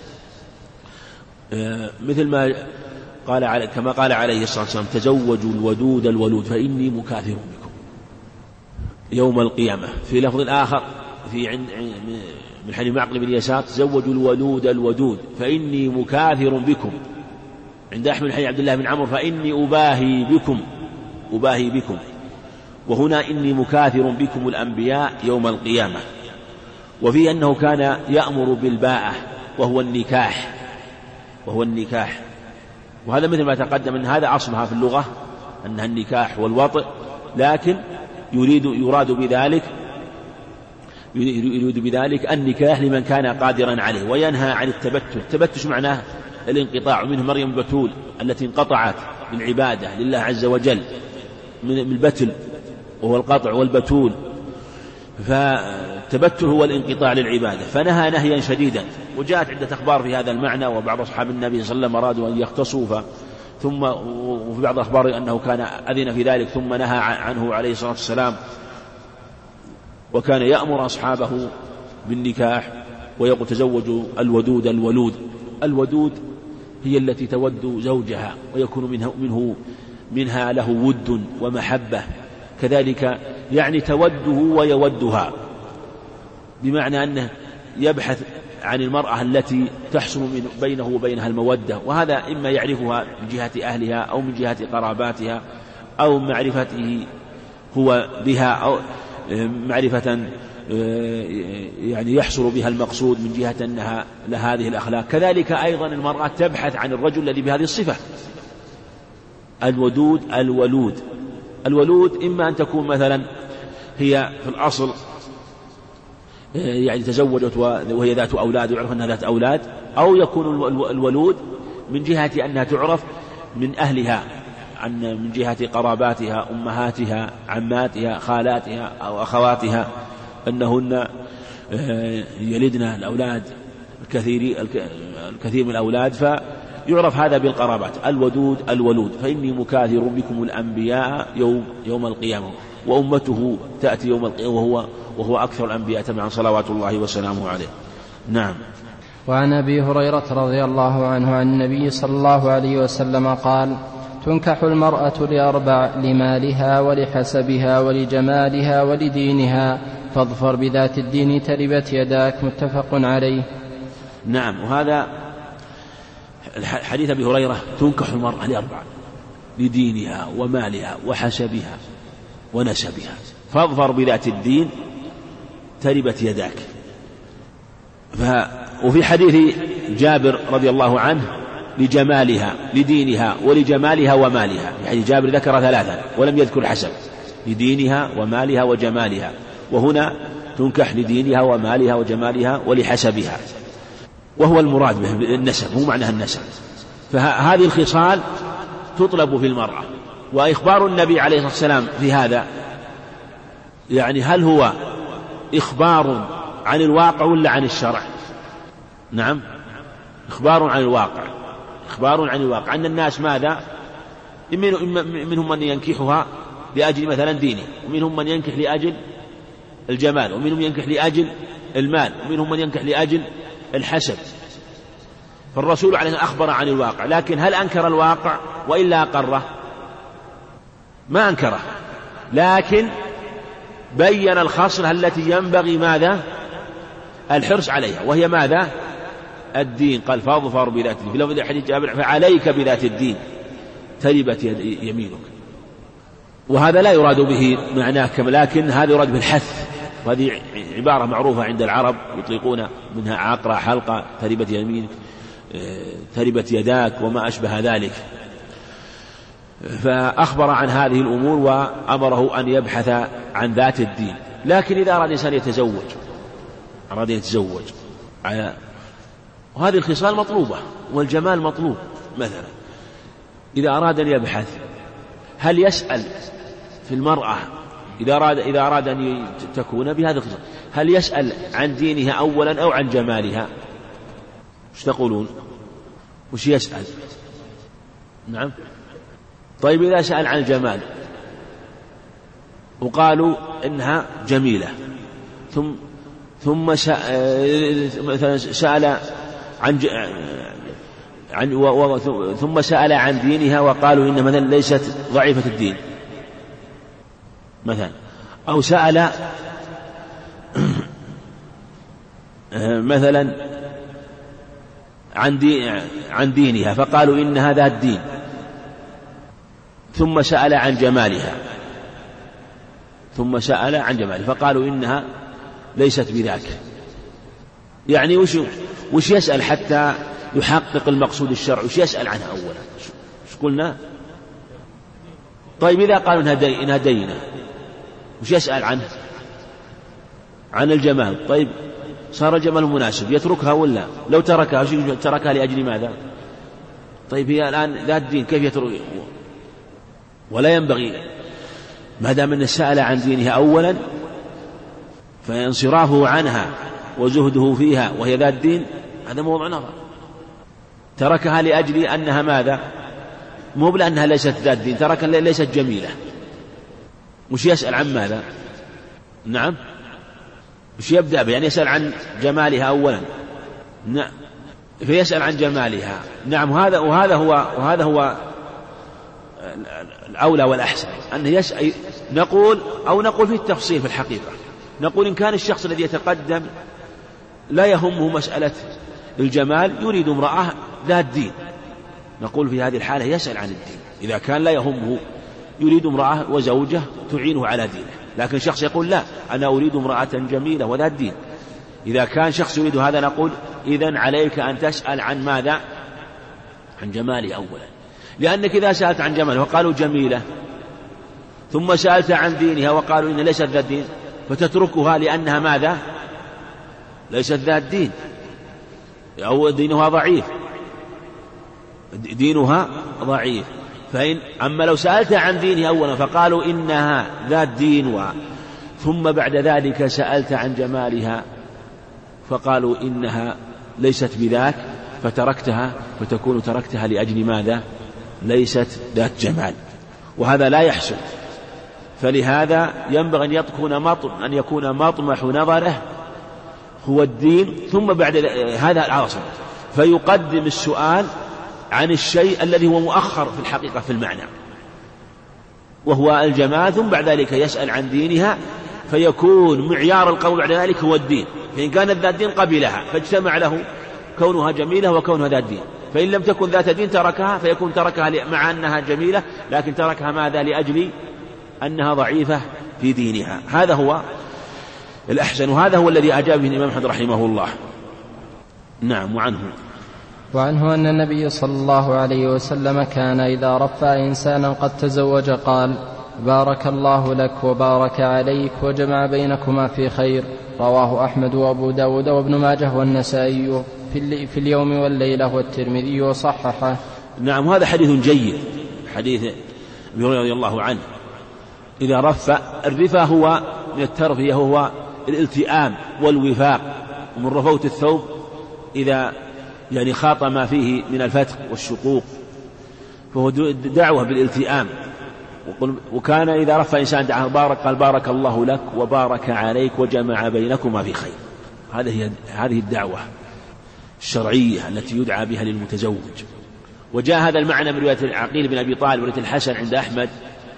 مثل ما قال كما قال عليه الصلاة والسلام تزوجوا الولود فإني مكاثر بكم يوم القيامة. في لفظ آخر من حديث معقل بن يسار تزوجوا الودود فإني مكاثر بكم. عند أحمد حديث عبد الله بن عمرو فإني أباهي بكم. وهنا إني مكاثر بكم الأنبياء يوم القيامة. وفي أنه كان يأمر بالباءة وهو النكاح، وهذا مثل ما تقدم أن هذا أصلها في اللغة أنها النكاح والوطئ، لكن يراد بذلك النكاح لمن كان قادرا عليه. وينهى عن التبتل معناه الانقطاع، منه مريم البتول التي انقطعت بالعبادة لله عز وجل من البتل وهو القطع والبتول، فالتبتل هو الانقطاع للعبادة، فنهى نهيا شديدا. وجاءت عدة أخبار في هذا المعنى، وبعض أصحاب النبي صلى الله عليه وسلم أرادوا أن يختصوا وفي بعض الأخبار أنه كان أذن في ذلك ثم نهى عنه عليه الصلاة والسلام. وكان يأمر أصحابه بالنكاح ويقول تزوجوا الودود هي التي تود زوجها ويكون منها له ود ومحبة، كذلك يعني توده ويودها، بمعنى أنه يبحث عن المرأة التي تحصل بينه وبينها المودة، وهذا إما يعرفها من جهة أهلها أو من جهة قراباتها أو معرفته هو بها، أو معرفة يعني يحصل بها المقصود من جهة أنها لهذه الأخلاق. كذلك أيضا المرأة تبحث عن الرجل الذي بهذه الصفة. الولود إما أن تكون مثلا هي في الأصل يعني تزوجت وهي ذات أولاد ويعرف أنها ذات أولاد، أو يكون الولود من جهة أنها تعرف من أهلها، من جهة قراباتها، أمهاتها، عماتها، خالاتها أو أخواتها، أنهن يلدن الأولاد الكثير من الأولاد، فيعرف هذا بالقرابات. الولود فإني مكاثر بكم الأنبياء يوم القيامة، وأمته تأتي يوم القيامة وهو أكثر الأنبياء تبعا صلوات الله وسلامه عليه. نعم. وعن أبي هريرة رضي الله عنه عن النبي صلى الله عليه وسلم قال تنكح المرأة لأربع: لمالها ولحسبها ولجمالها ولدينها، فاظفر بذات الدين تربت يداك. متفق عليه. نعم. وهذا حديث أبي هريرة تنكح المرأة لأربع: لدينها ومالها وحسبها ونسبها، فاظفر بذات الدين تربت يداك. وفي حديث جابر رضي الله عنه لجمالها لدينها ولجمالها ومالها، يعني جابر ذكر ثلاثا ولم يذكر الحسب: لدينها ومالها وجمالها، وهنا تنكح لدينها ومالها وجمالها ولحسبها، وهو المراد به النسب، هو معناها النسب. فهذه الخصال تطلب في المرأة. وإخبار النبي عليه الصلاة والسلام في هذا يعني هل هو إخبار عن الواقع ولا عن الشرع؟ نعم، إخبار عن الواقع، أن الناس ماذا؟ منهم من ينكحها لأجل مثلا دينه، ومنهم من ينكح لأجل الجمال، ومنهم ينكح لأجل المال، ومنهم من ينكح لأجل الحسب. فالرسول عليه أخبر عن الواقع، لكن هل أنكر الواقع وإلا أقره؟ ما أنكره، لكن بين الخصلة التي ينبغي ماذا؟ الحرص عليها، وهي ماذا؟ الدين. قال فاظفر بذات الدين. في لفظ حديث جابر فعليك بذات الدين تربت يمينك. وهذا لا يراد به معناه لكن هذا يراد بالحث، وهذه عبارة معروفة عند العرب يطلقون منها عقرة حلقة تربت يمينك تربت يداك وما أشبه ذلك. فأخبر عن هذه الأمور وأمره أن يبحث عن ذات الدين. لكن إذا أراد الإنسان يتزوج وهذه الخصال مطلوبة والجمال مطلوب، مثلا إذا أراد أن يبحث هل يسأل في المرأة إذا أراد أن تكون بهذه الخصال هل يسأل عن دينها أولا أو عن جمالها؟ وش تقولون؟ وش يسأل؟ نعم. طيب إذا سأل عن الجمال وقالوا إنها جميلة ثم سأل ثم سأل عن دينها وقالوا إن مثلا ليست ضعيفة الدين مثلا، أو سأل مثلا عن دينها فقالوا إن هذا الدين، ثم سأل عن جمالها فقالوا إنها ليست بذاك. يعني وش يسأل حتى يحقق المقصود الشرعي؟ وش يسأل عنها أولا؟ وش قلنا؟ طيب إذا قالوا إنها دينة وش يسأل عنه؟ عن الجمال. طيب صار الجمال مناسب يتركها ولا لو تركها لأجل ماذا؟ طيب هي الآن ذات دين كيف يترك؟ ولا ينبغي ما دام أن سأل عن دينها أولا فانصرافه عنها وزهده فيها وهي ذات دين هذا موضوع نظر. تركها لأجل أنها ماذا؟ مو لأنها ليست ذات دين، تركها ليست جميلة. مش يسأل عن ماذا؟ نعم. مش يبدأ يعني يسأل عن جمالها أولا. نعم. فيسأل عن جمالها. نعم. وهذا هو الأولى والأحسن أن يسأل. نقول في التفصيل في الحقيقة نقول إن كان الشخص الذي يتقدم لا يهمه مسألة الجمال يريد امرأة ذات دين، نقول في هذه الحالة يسأل عن الدين. إذا كان لا يهمه يريد امرأة وزوجة تعينه على دينه، لكن شخص يقول لا أنا أريد امرأة جميلة وذات دين، إذا كان شخص يريد هذا نقول إذن عليك أن تسأل عن ماذا؟ عن جماله أولا، لأنك إذا سألت عن جماله وقالوا جميلة ثم سألت عن دينها وقالوا إن ليست ذات دين فتتركها لأنها ماذا؟ ليست ذات دين أو دينها ضعيف. أما لو سألت عن دينها أولا فقالوا إنها ذات دين ثم بعد ذلك سألت عن جمالها فقالوا إنها ليست بذاك فتركتها فتكون تركتها لأجل ماذا؟ ليست ذات جمال، وهذا لا يحصل. فلهذا ينبغي أن يكون مطمح نظره هو الدين، ثم بعد هذا العاصم فيقدم السؤال عن الشيء الذي هو مؤخر في الحقيقة في المعنى وهو الجمال، ثم بعد ذلك يسأل عن دينها فيكون معيار القول بعد ذلك هو الدين. فإن كانت ذات دين قبلها فاجتمع له كونها جميلة وكونها ذات دين، فإن لم تكن ذات دين تركها فيكون تركها مع أنها جميلة لكن تركها ماذا؟ لأجل أنها ضعيفة في دينها. هذا هو الأحسن، وهذا هو الذي أجاب به الإمام أحمد رحمه الله. نعم. وعنه أن النبي صلى الله عليه وسلم كان إذا رفع إنسانا قد تزوج قال بارك الله لك وبارك عليك وجمع بينكما في خير. رواه أحمد وأبو داود وابن ماجه والنسائي في اليوم والليلة والترمذي وصححه. نعم. هذا حديث جيد، حديث أبي هريرة رضي الله عنه. إذا رفع الرفع هو من الترفية هو الالتئام والوفاق، ومن رفوت الثوب إذا يعني خاط ما فيه من الفتق والشقوق فهو دعوة بالالتئام. وكان إذا رفع إنسان دعاه قال بارك الله لك وبارك عليك وجمع بينكما في خير. هذه الدعوة الشرعية التي يدعى بها للمتزوج. وجاء هذا المعنى من رواية عقيل بن أبي طالب ورواية الحسن عند أحمد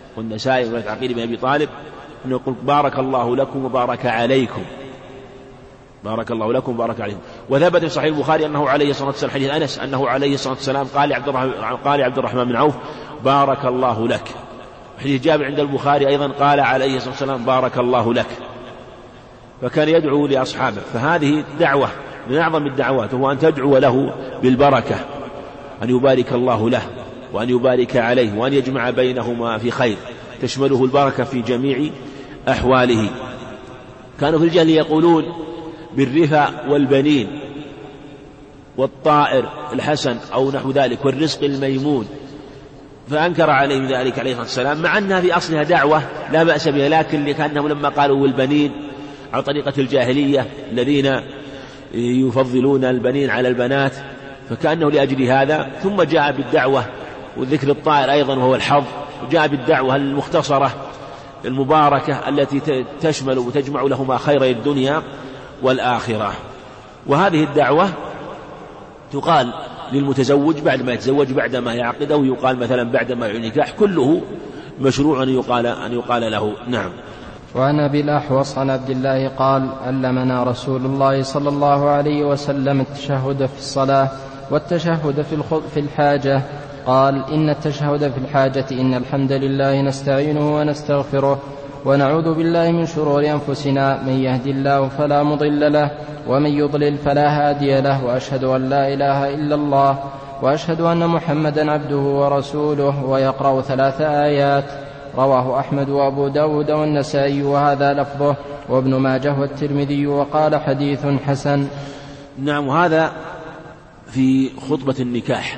والنسائي ورواية عقيل بن أبي طالب أنه يقول بارك الله لكم وبارك عليكم، بارك الله لكم وبارك عليكم. وثبت في صحيح البخاري أنه عليه الصلاة والسلام حديث أنس أنه عليه الصلاة والسلام قال عبد الرحمن بن عوف بارك الله لك. حديث جابر عند البخاري أيضا قال عليه الصلاة والسلام بارك الله لك، فكان يدعو لأصحابه. فهذه دعوة من أعظم الدعوات، وهو أن تدعو له بالبركة، أن يبارك الله له وأن يبارك عليه وأن يجمع بينهما في خير تشمله البركة في جميع أحواله. كانوا في الجاهلية يقولون بالرفا والبنين والطائر الحسن أو نحو ذلك والرزق الميمون، فأنكر عليهم ذلك عليه الصلاة والسلام، مع أنها في أصلها دعوة لا بأس بها، لكن كأنهم لما قالوا والبنين على طريقة الجاهلية الذين يفضلون البنين على البنات، فكأنه لأجل هذا. ثم جاء بالدعوة وذكر الطائر أيضا وهو الحظ، وجاء بالدعوة المختصرة المباركة التي تشمل وتجمع لهما خيري الدنيا والآخرة. وهذه الدعوة تقال للمتزوج بعد ما يتزوج، بعد ما يعقد، أو يقال مثلا بعد ما ينكح، كله مشروع أن يقال له. نعم. وعن أبي الأحوص عن عبد الله قال علمنا رسول الله صلى الله عليه وسلم التشهد في الصلاة والتشهد في الحاجة. قال إن التشهد في الحاجة إن الحمد لله نستعينه ونستغفره ونعوذ بالله من شرور أنفسنا، من يهد الله فلا مضل له ومن يضلل فلا هادي له، وأشهد أن لا إله إلا الله وأشهد أن محمدا عبده ورسوله، ويقرأ 3 آيات. رواه أحمد وأبو داود والنسائي وهذا لفظه، وابن ماجه والترمذي، وقال حديث حسن. نعم. وهذا في خطبة النكاح.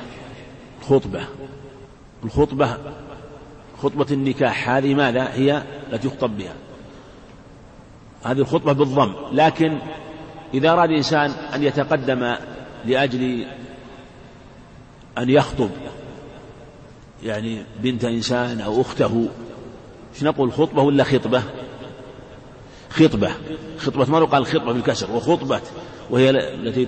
خطبة النكاح هذه ماذا هي التي يخطب بها؟ هذه الخطبة بالضم، لكن إذا أراد الإنسان أن يتقدم لأجل أن يخطب يعني بنت إنسان أو أخته، شو نقول خطبة ولا خطبة؟ خطبة ما نقال خطبة بالكسر، وخطبة وهي التي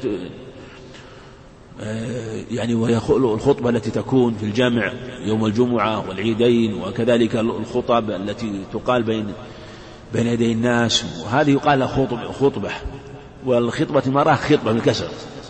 يعني وهي الخطبة التي تكون في الجامع يوم الجمعة والعيدين، وكذلك الخطب التي تقال بين يدي الناس، وهذه يقال لها خطبة. والخطبة المرأة خطبة بالكسر.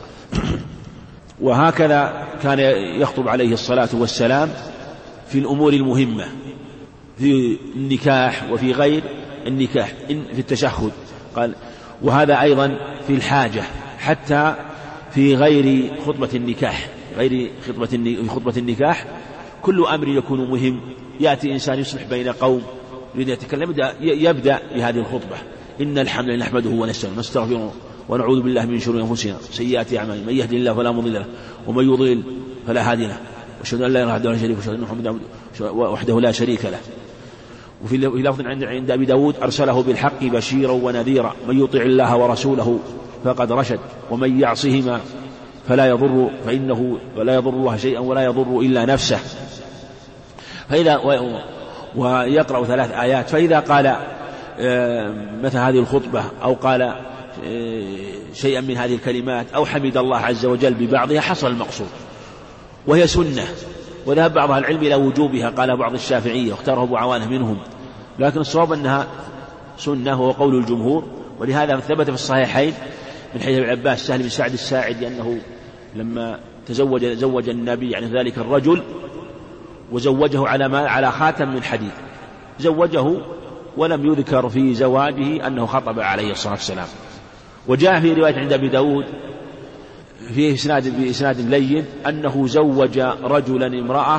وهكذا كان يخطب عليه الصلاة والسلام في الأمور المهمة، في النكاح وفي غير النكاح، في التشهد قال، وهذا أيضا في الحاجة، حتى في غير خطبة النكاح، خطبة النكاح كل أمر يكون مهم. يأتي إنسان يصلح بين قوم يريد يتكلم، يبدأ بهذه الخطبة: إن الحمد لله نحمده ونستغفره ونعوذ بالله من شرور أنفسنا سيئات أعمالنا، من يهد الله فلا مضل له ومن يضلل فلا هادي له، وأشهد أن لا إله إلا الله وحده لا شريك له، وأشهد أن محمدا وحده لا شريك له. وفي لفظ عند أبي داود: أرسله بالحق بشيرا ونذيرا، من يطع الله ورسوله فقد رشد، ومن يعصهما فلا يضر الله شيئا ولا يضر إلا نفسه. ويقرأ 3 آيات. فإذا قال مثل هذه الخطبة أو قال شيئا من هذه الكلمات أو حمد الله عز وجل ببعضها حصل المقصود، وهي سنة. وذهب بعض أهل العلم إلى وجوبها، قال بعض الشافعية واختاره أبو عوانة منهم، لكن الصواب أنها سنة وهو قول الجمهور. ولهذا ثبت في الصحيحين من حديث ابن عباس سهل بن سعد الساعدي أنه لما زوج النبي يعني ذلك الرجل وزوجه على خاتم من حديد، زوجه ولم يذكر في زواجه أنه خطب عليه الصلاة والسلام. وجاء في رواية عند أبي داود في إسناد لين أنه زوج رجلا امرأة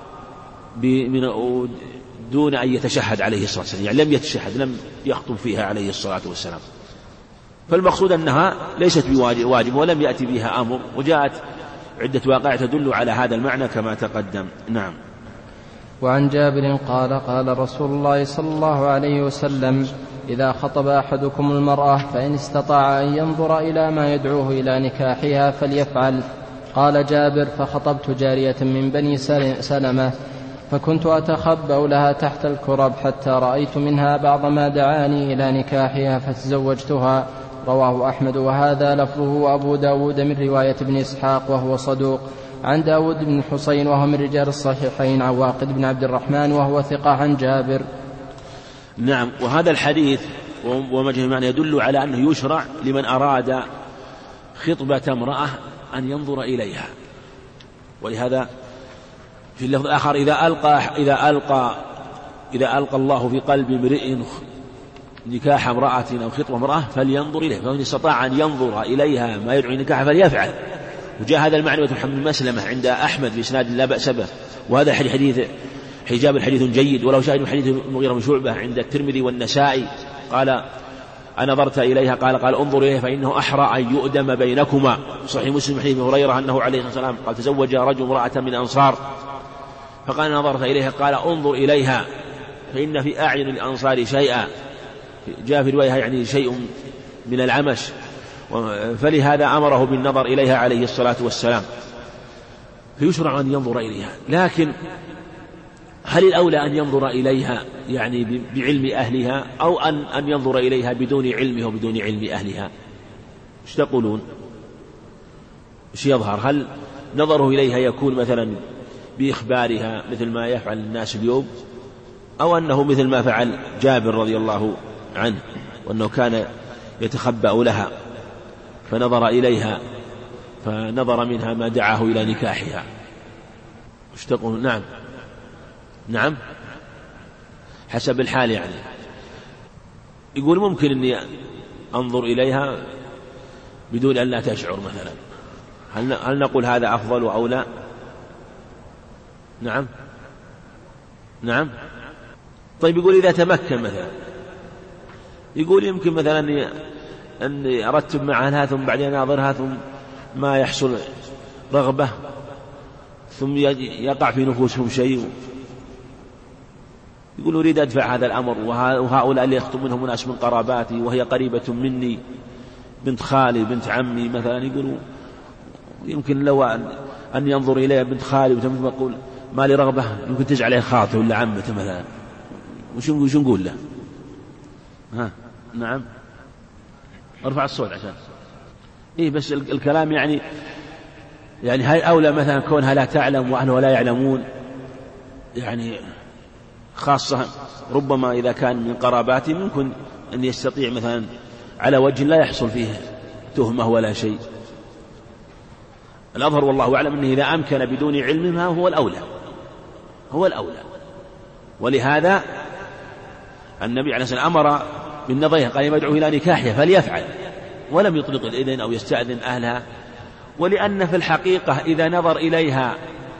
دون أن يتشهد عليه الصلاة والسلام، يعني لم يتشهد، لم يخطب فيها عليه الصلاة والسلام. فالمقصود أنها ليست بواجب ولم يأتي بها أمر، وجاءت عدة واقع تدل على هذا المعنى كما تقدم. نعم. وعن جابر قال: قال رسول الله صلى الله عليه وسلم: إذا خطب أحدكم المرأة فإن استطاع أن ينظر إلى ما يدعوه إلى نكاحها فليفعل. قال جابر: فخطبت جارية من بني سلمة فكنت أتخبأ لها تحت الكرب حتى رأيت منها بعض ما دعاني إلى نكاحها فتزوجتها. رواه أحمد وهذا لفظه، وأبو داود من رواية ابن إسحاق وهو صدوق. عن داود بن الحصين وهو من رجال الصحيحين عن واقد بن عبد الرحمن وهو ثقة عن جابر. نعم. وهذا الحديث ومجه معنى يدل على أنه يشرع لمن أراد خطبة امرأة أن ينظر إليها. ولهذا في اللفظ الآخر إذا ألقى الله في قلب امرئ نكاح امرأة أو خطبة امرأة فلينظر إليها، فمن استطاع أن ينظر إليها ما يدعو نكاح فليفعل. وجاء هذا المعنى محمد بن مسلمة عند أحمد بإسناد لا بأس به، وهذا حديث حجاب حديث جيد، ولو شاهد حديث المغيرة بن شعبة عند الترمذي والنسائي قال أنا نظرت إليها قال انظر إليها فإنه أحرى أن يؤدم بينكما. صحيح مسلم حديث أبي هريرة أنه عليه الصلاة والسلام قال تزوج رجل امرأة من الأنصار فقال نظرت إليها قال انظر إليها فإن في أعين الأنصار شيئا، جاء في رواية يعني شيء من العمش، فلهذا أمره بالنظر إليها عليه الصلاة والسلام. فيشرع أن ينظر إليها، لكن هل الأولى أن ينظر إليها يعني بعلم أهلها أو أن ينظر إليها بدون علمه وبدون علم أهلها؟ ايش تقولون؟ ايش يظهر؟ هل نظره إليها يكون مثلا بإخبارها مثل ما يفعل الناس اليوم، أو أنه مثل ما فعل جابر رضي الله عنه وأنه كان يتخبأ لها فنظر إليها فنظر منها ما دعاه إلى نكاحها؟ ايش تقولون؟ نعم حسب الحال، يعني يقول ممكن أني أنظر إليها بدون أن لا تشعر مثلا، هل نقول هذا أفضل أو لا؟ نعم. طيب يقول إذا تمكن مثلا، يقول يمكن مثلا أني أرتب معها ثم بعدين أناظرها ثم ما يحصل رغبة ثم يقع في نفوسهم شيء، يقول أريد أدفع هذا الأمر، وهؤلاء اللي يخطب منهم ناس من قراباتي وهي قريبة مني بنت خالي بنت عمي مثلا، يقولوا يمكن لو أن ينظر إليها بنت خالي وتمثل يقول ما لي رغبة، يمكن تجعل عليه خاطئ ولا عمته مثلا، وش نقول له؟ نعم ارفع الصوت عشان بس الكلام يعني هاي أولى مثلا كونها لا تعلم وأهلها لا يعلمون، يعني خاصة ربما إذا كان من قراباتي ممكن أن يستطيع مثلا على وجه لا يحصل فيه تهمة ولا شيء. الأظهر والله أعلم أنه إذا أمكن بدون علمها هو الأولى. ولهذا النبي عليه الصلاة والسلام أمر بالنظر، قال يدعو إلى نكاحها فليفعل، ولم يطلق الإذن أو يستأذن أهلها، ولأن في الحقيقة إذا نظر إليها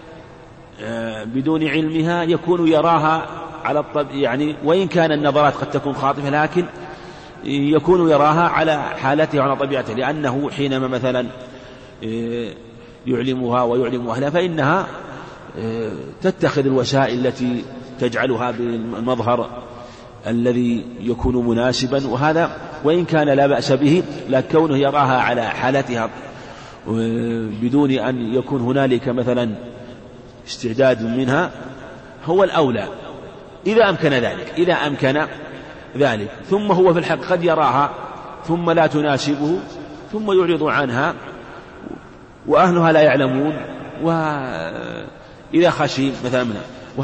بدون علمها يكون يراها على يعني وإن كان النظرات قد تكون خاطفة لكن يكون يراها على حالتها وعلى طبيعتها، لأنه حينما مثلا يعلمها ويعلم أهلها فإنها تتخذ الوسائل التي تجعلها بالمظهر الذي يكون مناسبا، وهذا وإن كان لا بأس به، لكن كونه يراها على حالتها بدون أن يكون هنالك مثلا استعداد منها هو الأولى إذا أمكن ذلك. ثم هو في الحق قد يراها ثم لا تناسبه ثم يعرض عنها وأهلها لا يعلمون، وإذا خشي مثلا منها،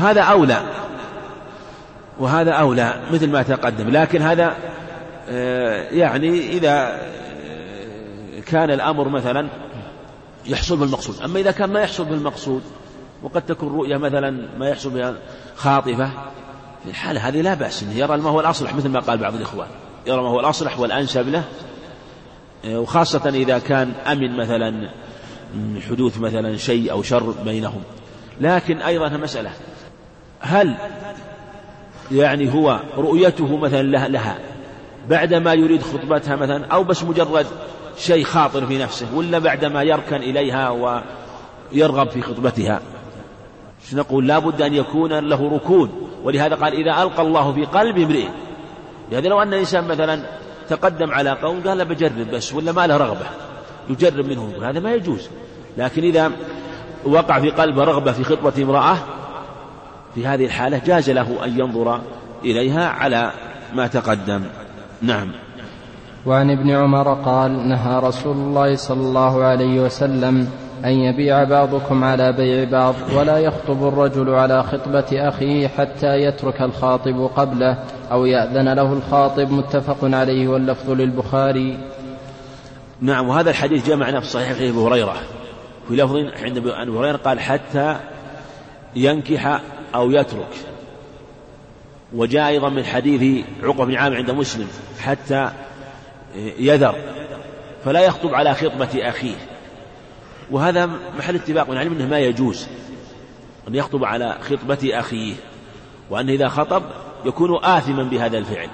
وهذا أولى مثل ما تقدم. لكن هذا يعني إذا كان الأمر مثلا يحصل بالمقصود. أما إذا كان ما يحصل بالمقصود وقد تكون رؤية مثلا ما يحصل بها خاطفة، في الحالة هذه لا بأس أنه يرى ما هو الأصلح، مثل ما قال بعض الإخوان يرى ما هو الأصلح والأنسب له، وخاصة إذا كان أمن مثلا حدوث مثلا شيء أو شر بينهم. لكن أيضا مسألة هل يعني هو رؤيته مثلا لها بعدما يريد خطبتها مثلا، أو بس مجرد شيء خاطر في نفسه، ولا بعدما يركن إليها ويرغب في خطبتها؟ نقول لا بد أن يكون له ركون. ولهذا قال إذا ألقى الله في قلب امرئ، يعني لو أن الإنسان مثلا تقدم على قوم قال بجرب بس ولا ما له رغبة يجرب منهم، هذا ما يجوز. لكن إذا وقع في قلبه رغبة في خطبة امرأة في هذه الحالة جاز له أن ينظر إليها على ما تقدم. نعم. وعن ابن عمر قال نهى رسول الله صلى الله عليه وسلم أن يبيع بعضكم على بيع بعض، ولا يخطب الرجل على خطبة أخيه حتى يترك الخاطب قبله أو يأذن له الخاطب. متفق عليه واللفظ للبخاري. نعم. وهذا الحديث جاء معنا في صحيح أبي هريرة في لفظ عند أبي هريرة قال حتى ينكح أو يترك. وجاء أيضا من حديث عقبة بن عامر عند مسلم حتى يذر، فلا يخطب على خطبة أخيه. وهذا محل اتفاق من العلم أنه ما يجوز أن يخطب على خطبة أخيه، وأنه إذا خطب يكون آثما بهذا الفعل.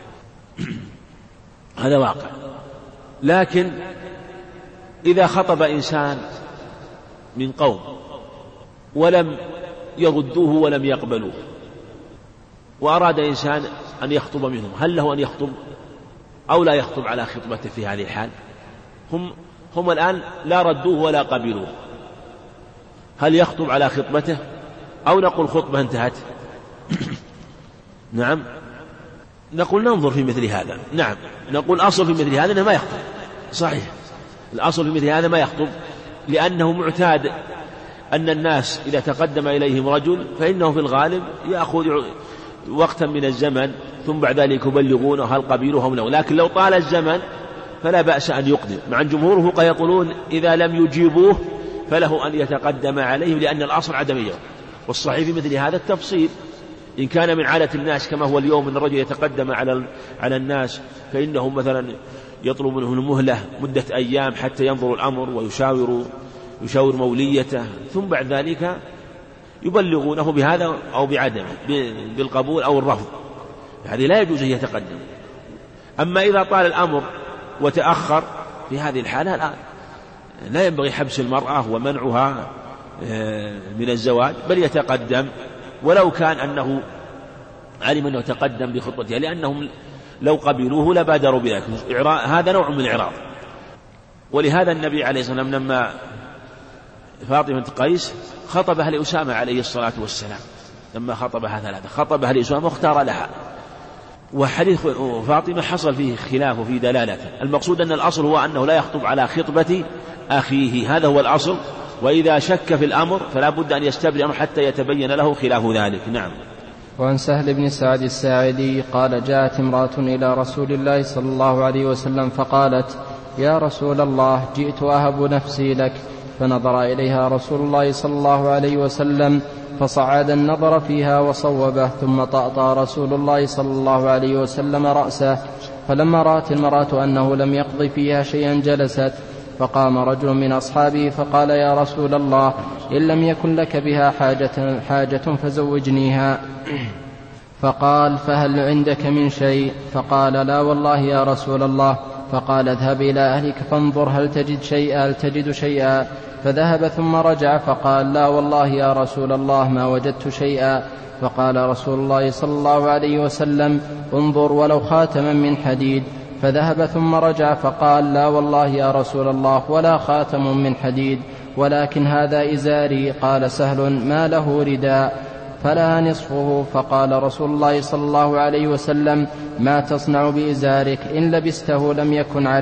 هذا واقع. لكن إذا خطب إنسان من قوم ولم يردوه ولم يقبلوه، وأراد إنسان أن يخطب منهم، هل له أن يخطب أو لا يخطب على خطبته في هذه الحال؟ هم الآن لا ردوه ولا قبلوه، هل يخطب على خطبته أو نقول خطبة انتهت؟ نعم، نقول ننظر في مثل هذا. نعم، نقول أصل في مثل هذا أنه ما يخطب. صحيح، الأصل في مثل هذا ما يخطب، لأنه معتاد أن الناس إذا تقدم إليهم رجل فإنه في الغالب يأخذ وقتا من الزمن ثم بعد ذلك يبلغونه هل قبيلوه أو لا. لكن لو طال الزمن فلا بأس أن يقدم، مع الجمهور قد يقولون إذا لم يجيبوه فله أن يتقدم عليهم، لأن الأصل عدمية. والصحيح في مثل هذا التفصيل، إن كان من عادة الناس كما هو اليوم أن الرجل يتقدم على الناس، فإنهم مثلا يطلب منهم المهلة مدة أيام حتى ينظر الأمر ويشاور موليته، ثم بعد ذلك يبلغونه بهذا أو بعدمه، بالقبول أو الرفض. هذه لا يجوز أن يتقدم. أما إذا طال الأمر وتأخر في هذه الحالة لا ينبغي حبس المرأة ومنعها من الزواج، بل يتقدم ولو كان أنه علم أنه تقدم بخطبتها، لأنهم لو قبلوه لبادروا بذلك. هذا نوع من الإعراض. ولهذا النبي عليه الصلاة والسلام لما فاطمة قيس خطبها لأسامة عليه الصلاة والسلام، لما خطبها ثلاثة خطبها لأسامة واختار لها. وحديث فاطمة حصل فيه خلاف وفيه دلالته. المقصود أن الأصل هو أنه لا يخطب على خطبة أخيه، هذا هو الأصل. وإذا شك في الأمر فلا بد أن يستبرئ حتى يتبين له خلاف ذلك. نعم. وعن سهل بن سعد الساعدي قال جاءت امرأة إلى رسول الله صلى الله عليه وسلم فقالت يا رسول الله جئت أهب نفسي لك، فنظر إليها رسول الله صلى الله عليه وسلم فصعد النظر فيها وصوبه، ثم طأطأ رسول الله صلى الله عليه وسلم رأسه، فلما رأت المرأة أنه لم يقض فيها شيئا جلست، فقام رجل من أصحابه فقال يا رسول الله إن لم يكن لك بها حاجة فزوجنيها. فقال فهل عندك من شيء؟ فقال لا والله يا رسول الله. فقال اذهب إلى أهلك فانظر هل تجد شيئا. فذهب ثم رجع فقال لا والله يا رسول الله ما وجدت شيئا. فقال رسول الله صلى الله عليه وسلم انظر ولو خاتما من حديد. فذهب ثم رجع فقال لا والله يا رسول الله ولا خاتم من حديد، ولكن هذا إزاري. قال سهل ما له رداء فلا نصفه. فقال رسول الله صلى الله عليه وسلم ما تصنع بإزارك؟ إن لبسته لم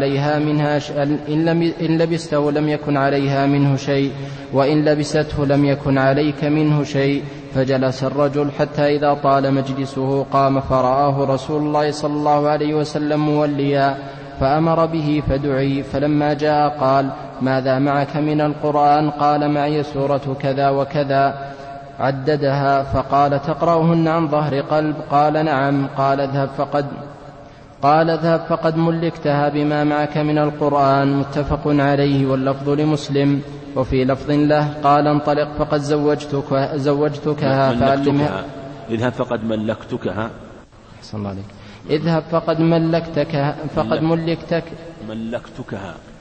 يكن عليها منه شيء، وإن لبسته لم يكن عليك منه شيء. فجلس الرجل حتى إذا طال مجلسه قام فرآه رسول الله صلى الله عليه وسلم موليا، فأمر به فدعي. فلما جاء قال ماذا معك من القرآن؟ قال معي سورة كذا وكذا، عددها. فقال تقرأهن عن ظهر قلب؟ قال نعم. قال اذهب فقد ملكتها بما معك من القرآن. متفق عليه واللفظ لمسلم. وفي لفظ له قال انطلق فقد زوجتكها فعلمها. اذهب فقد ملكتكها. أحسن الله عليك. اذهب فقد ملكتكها.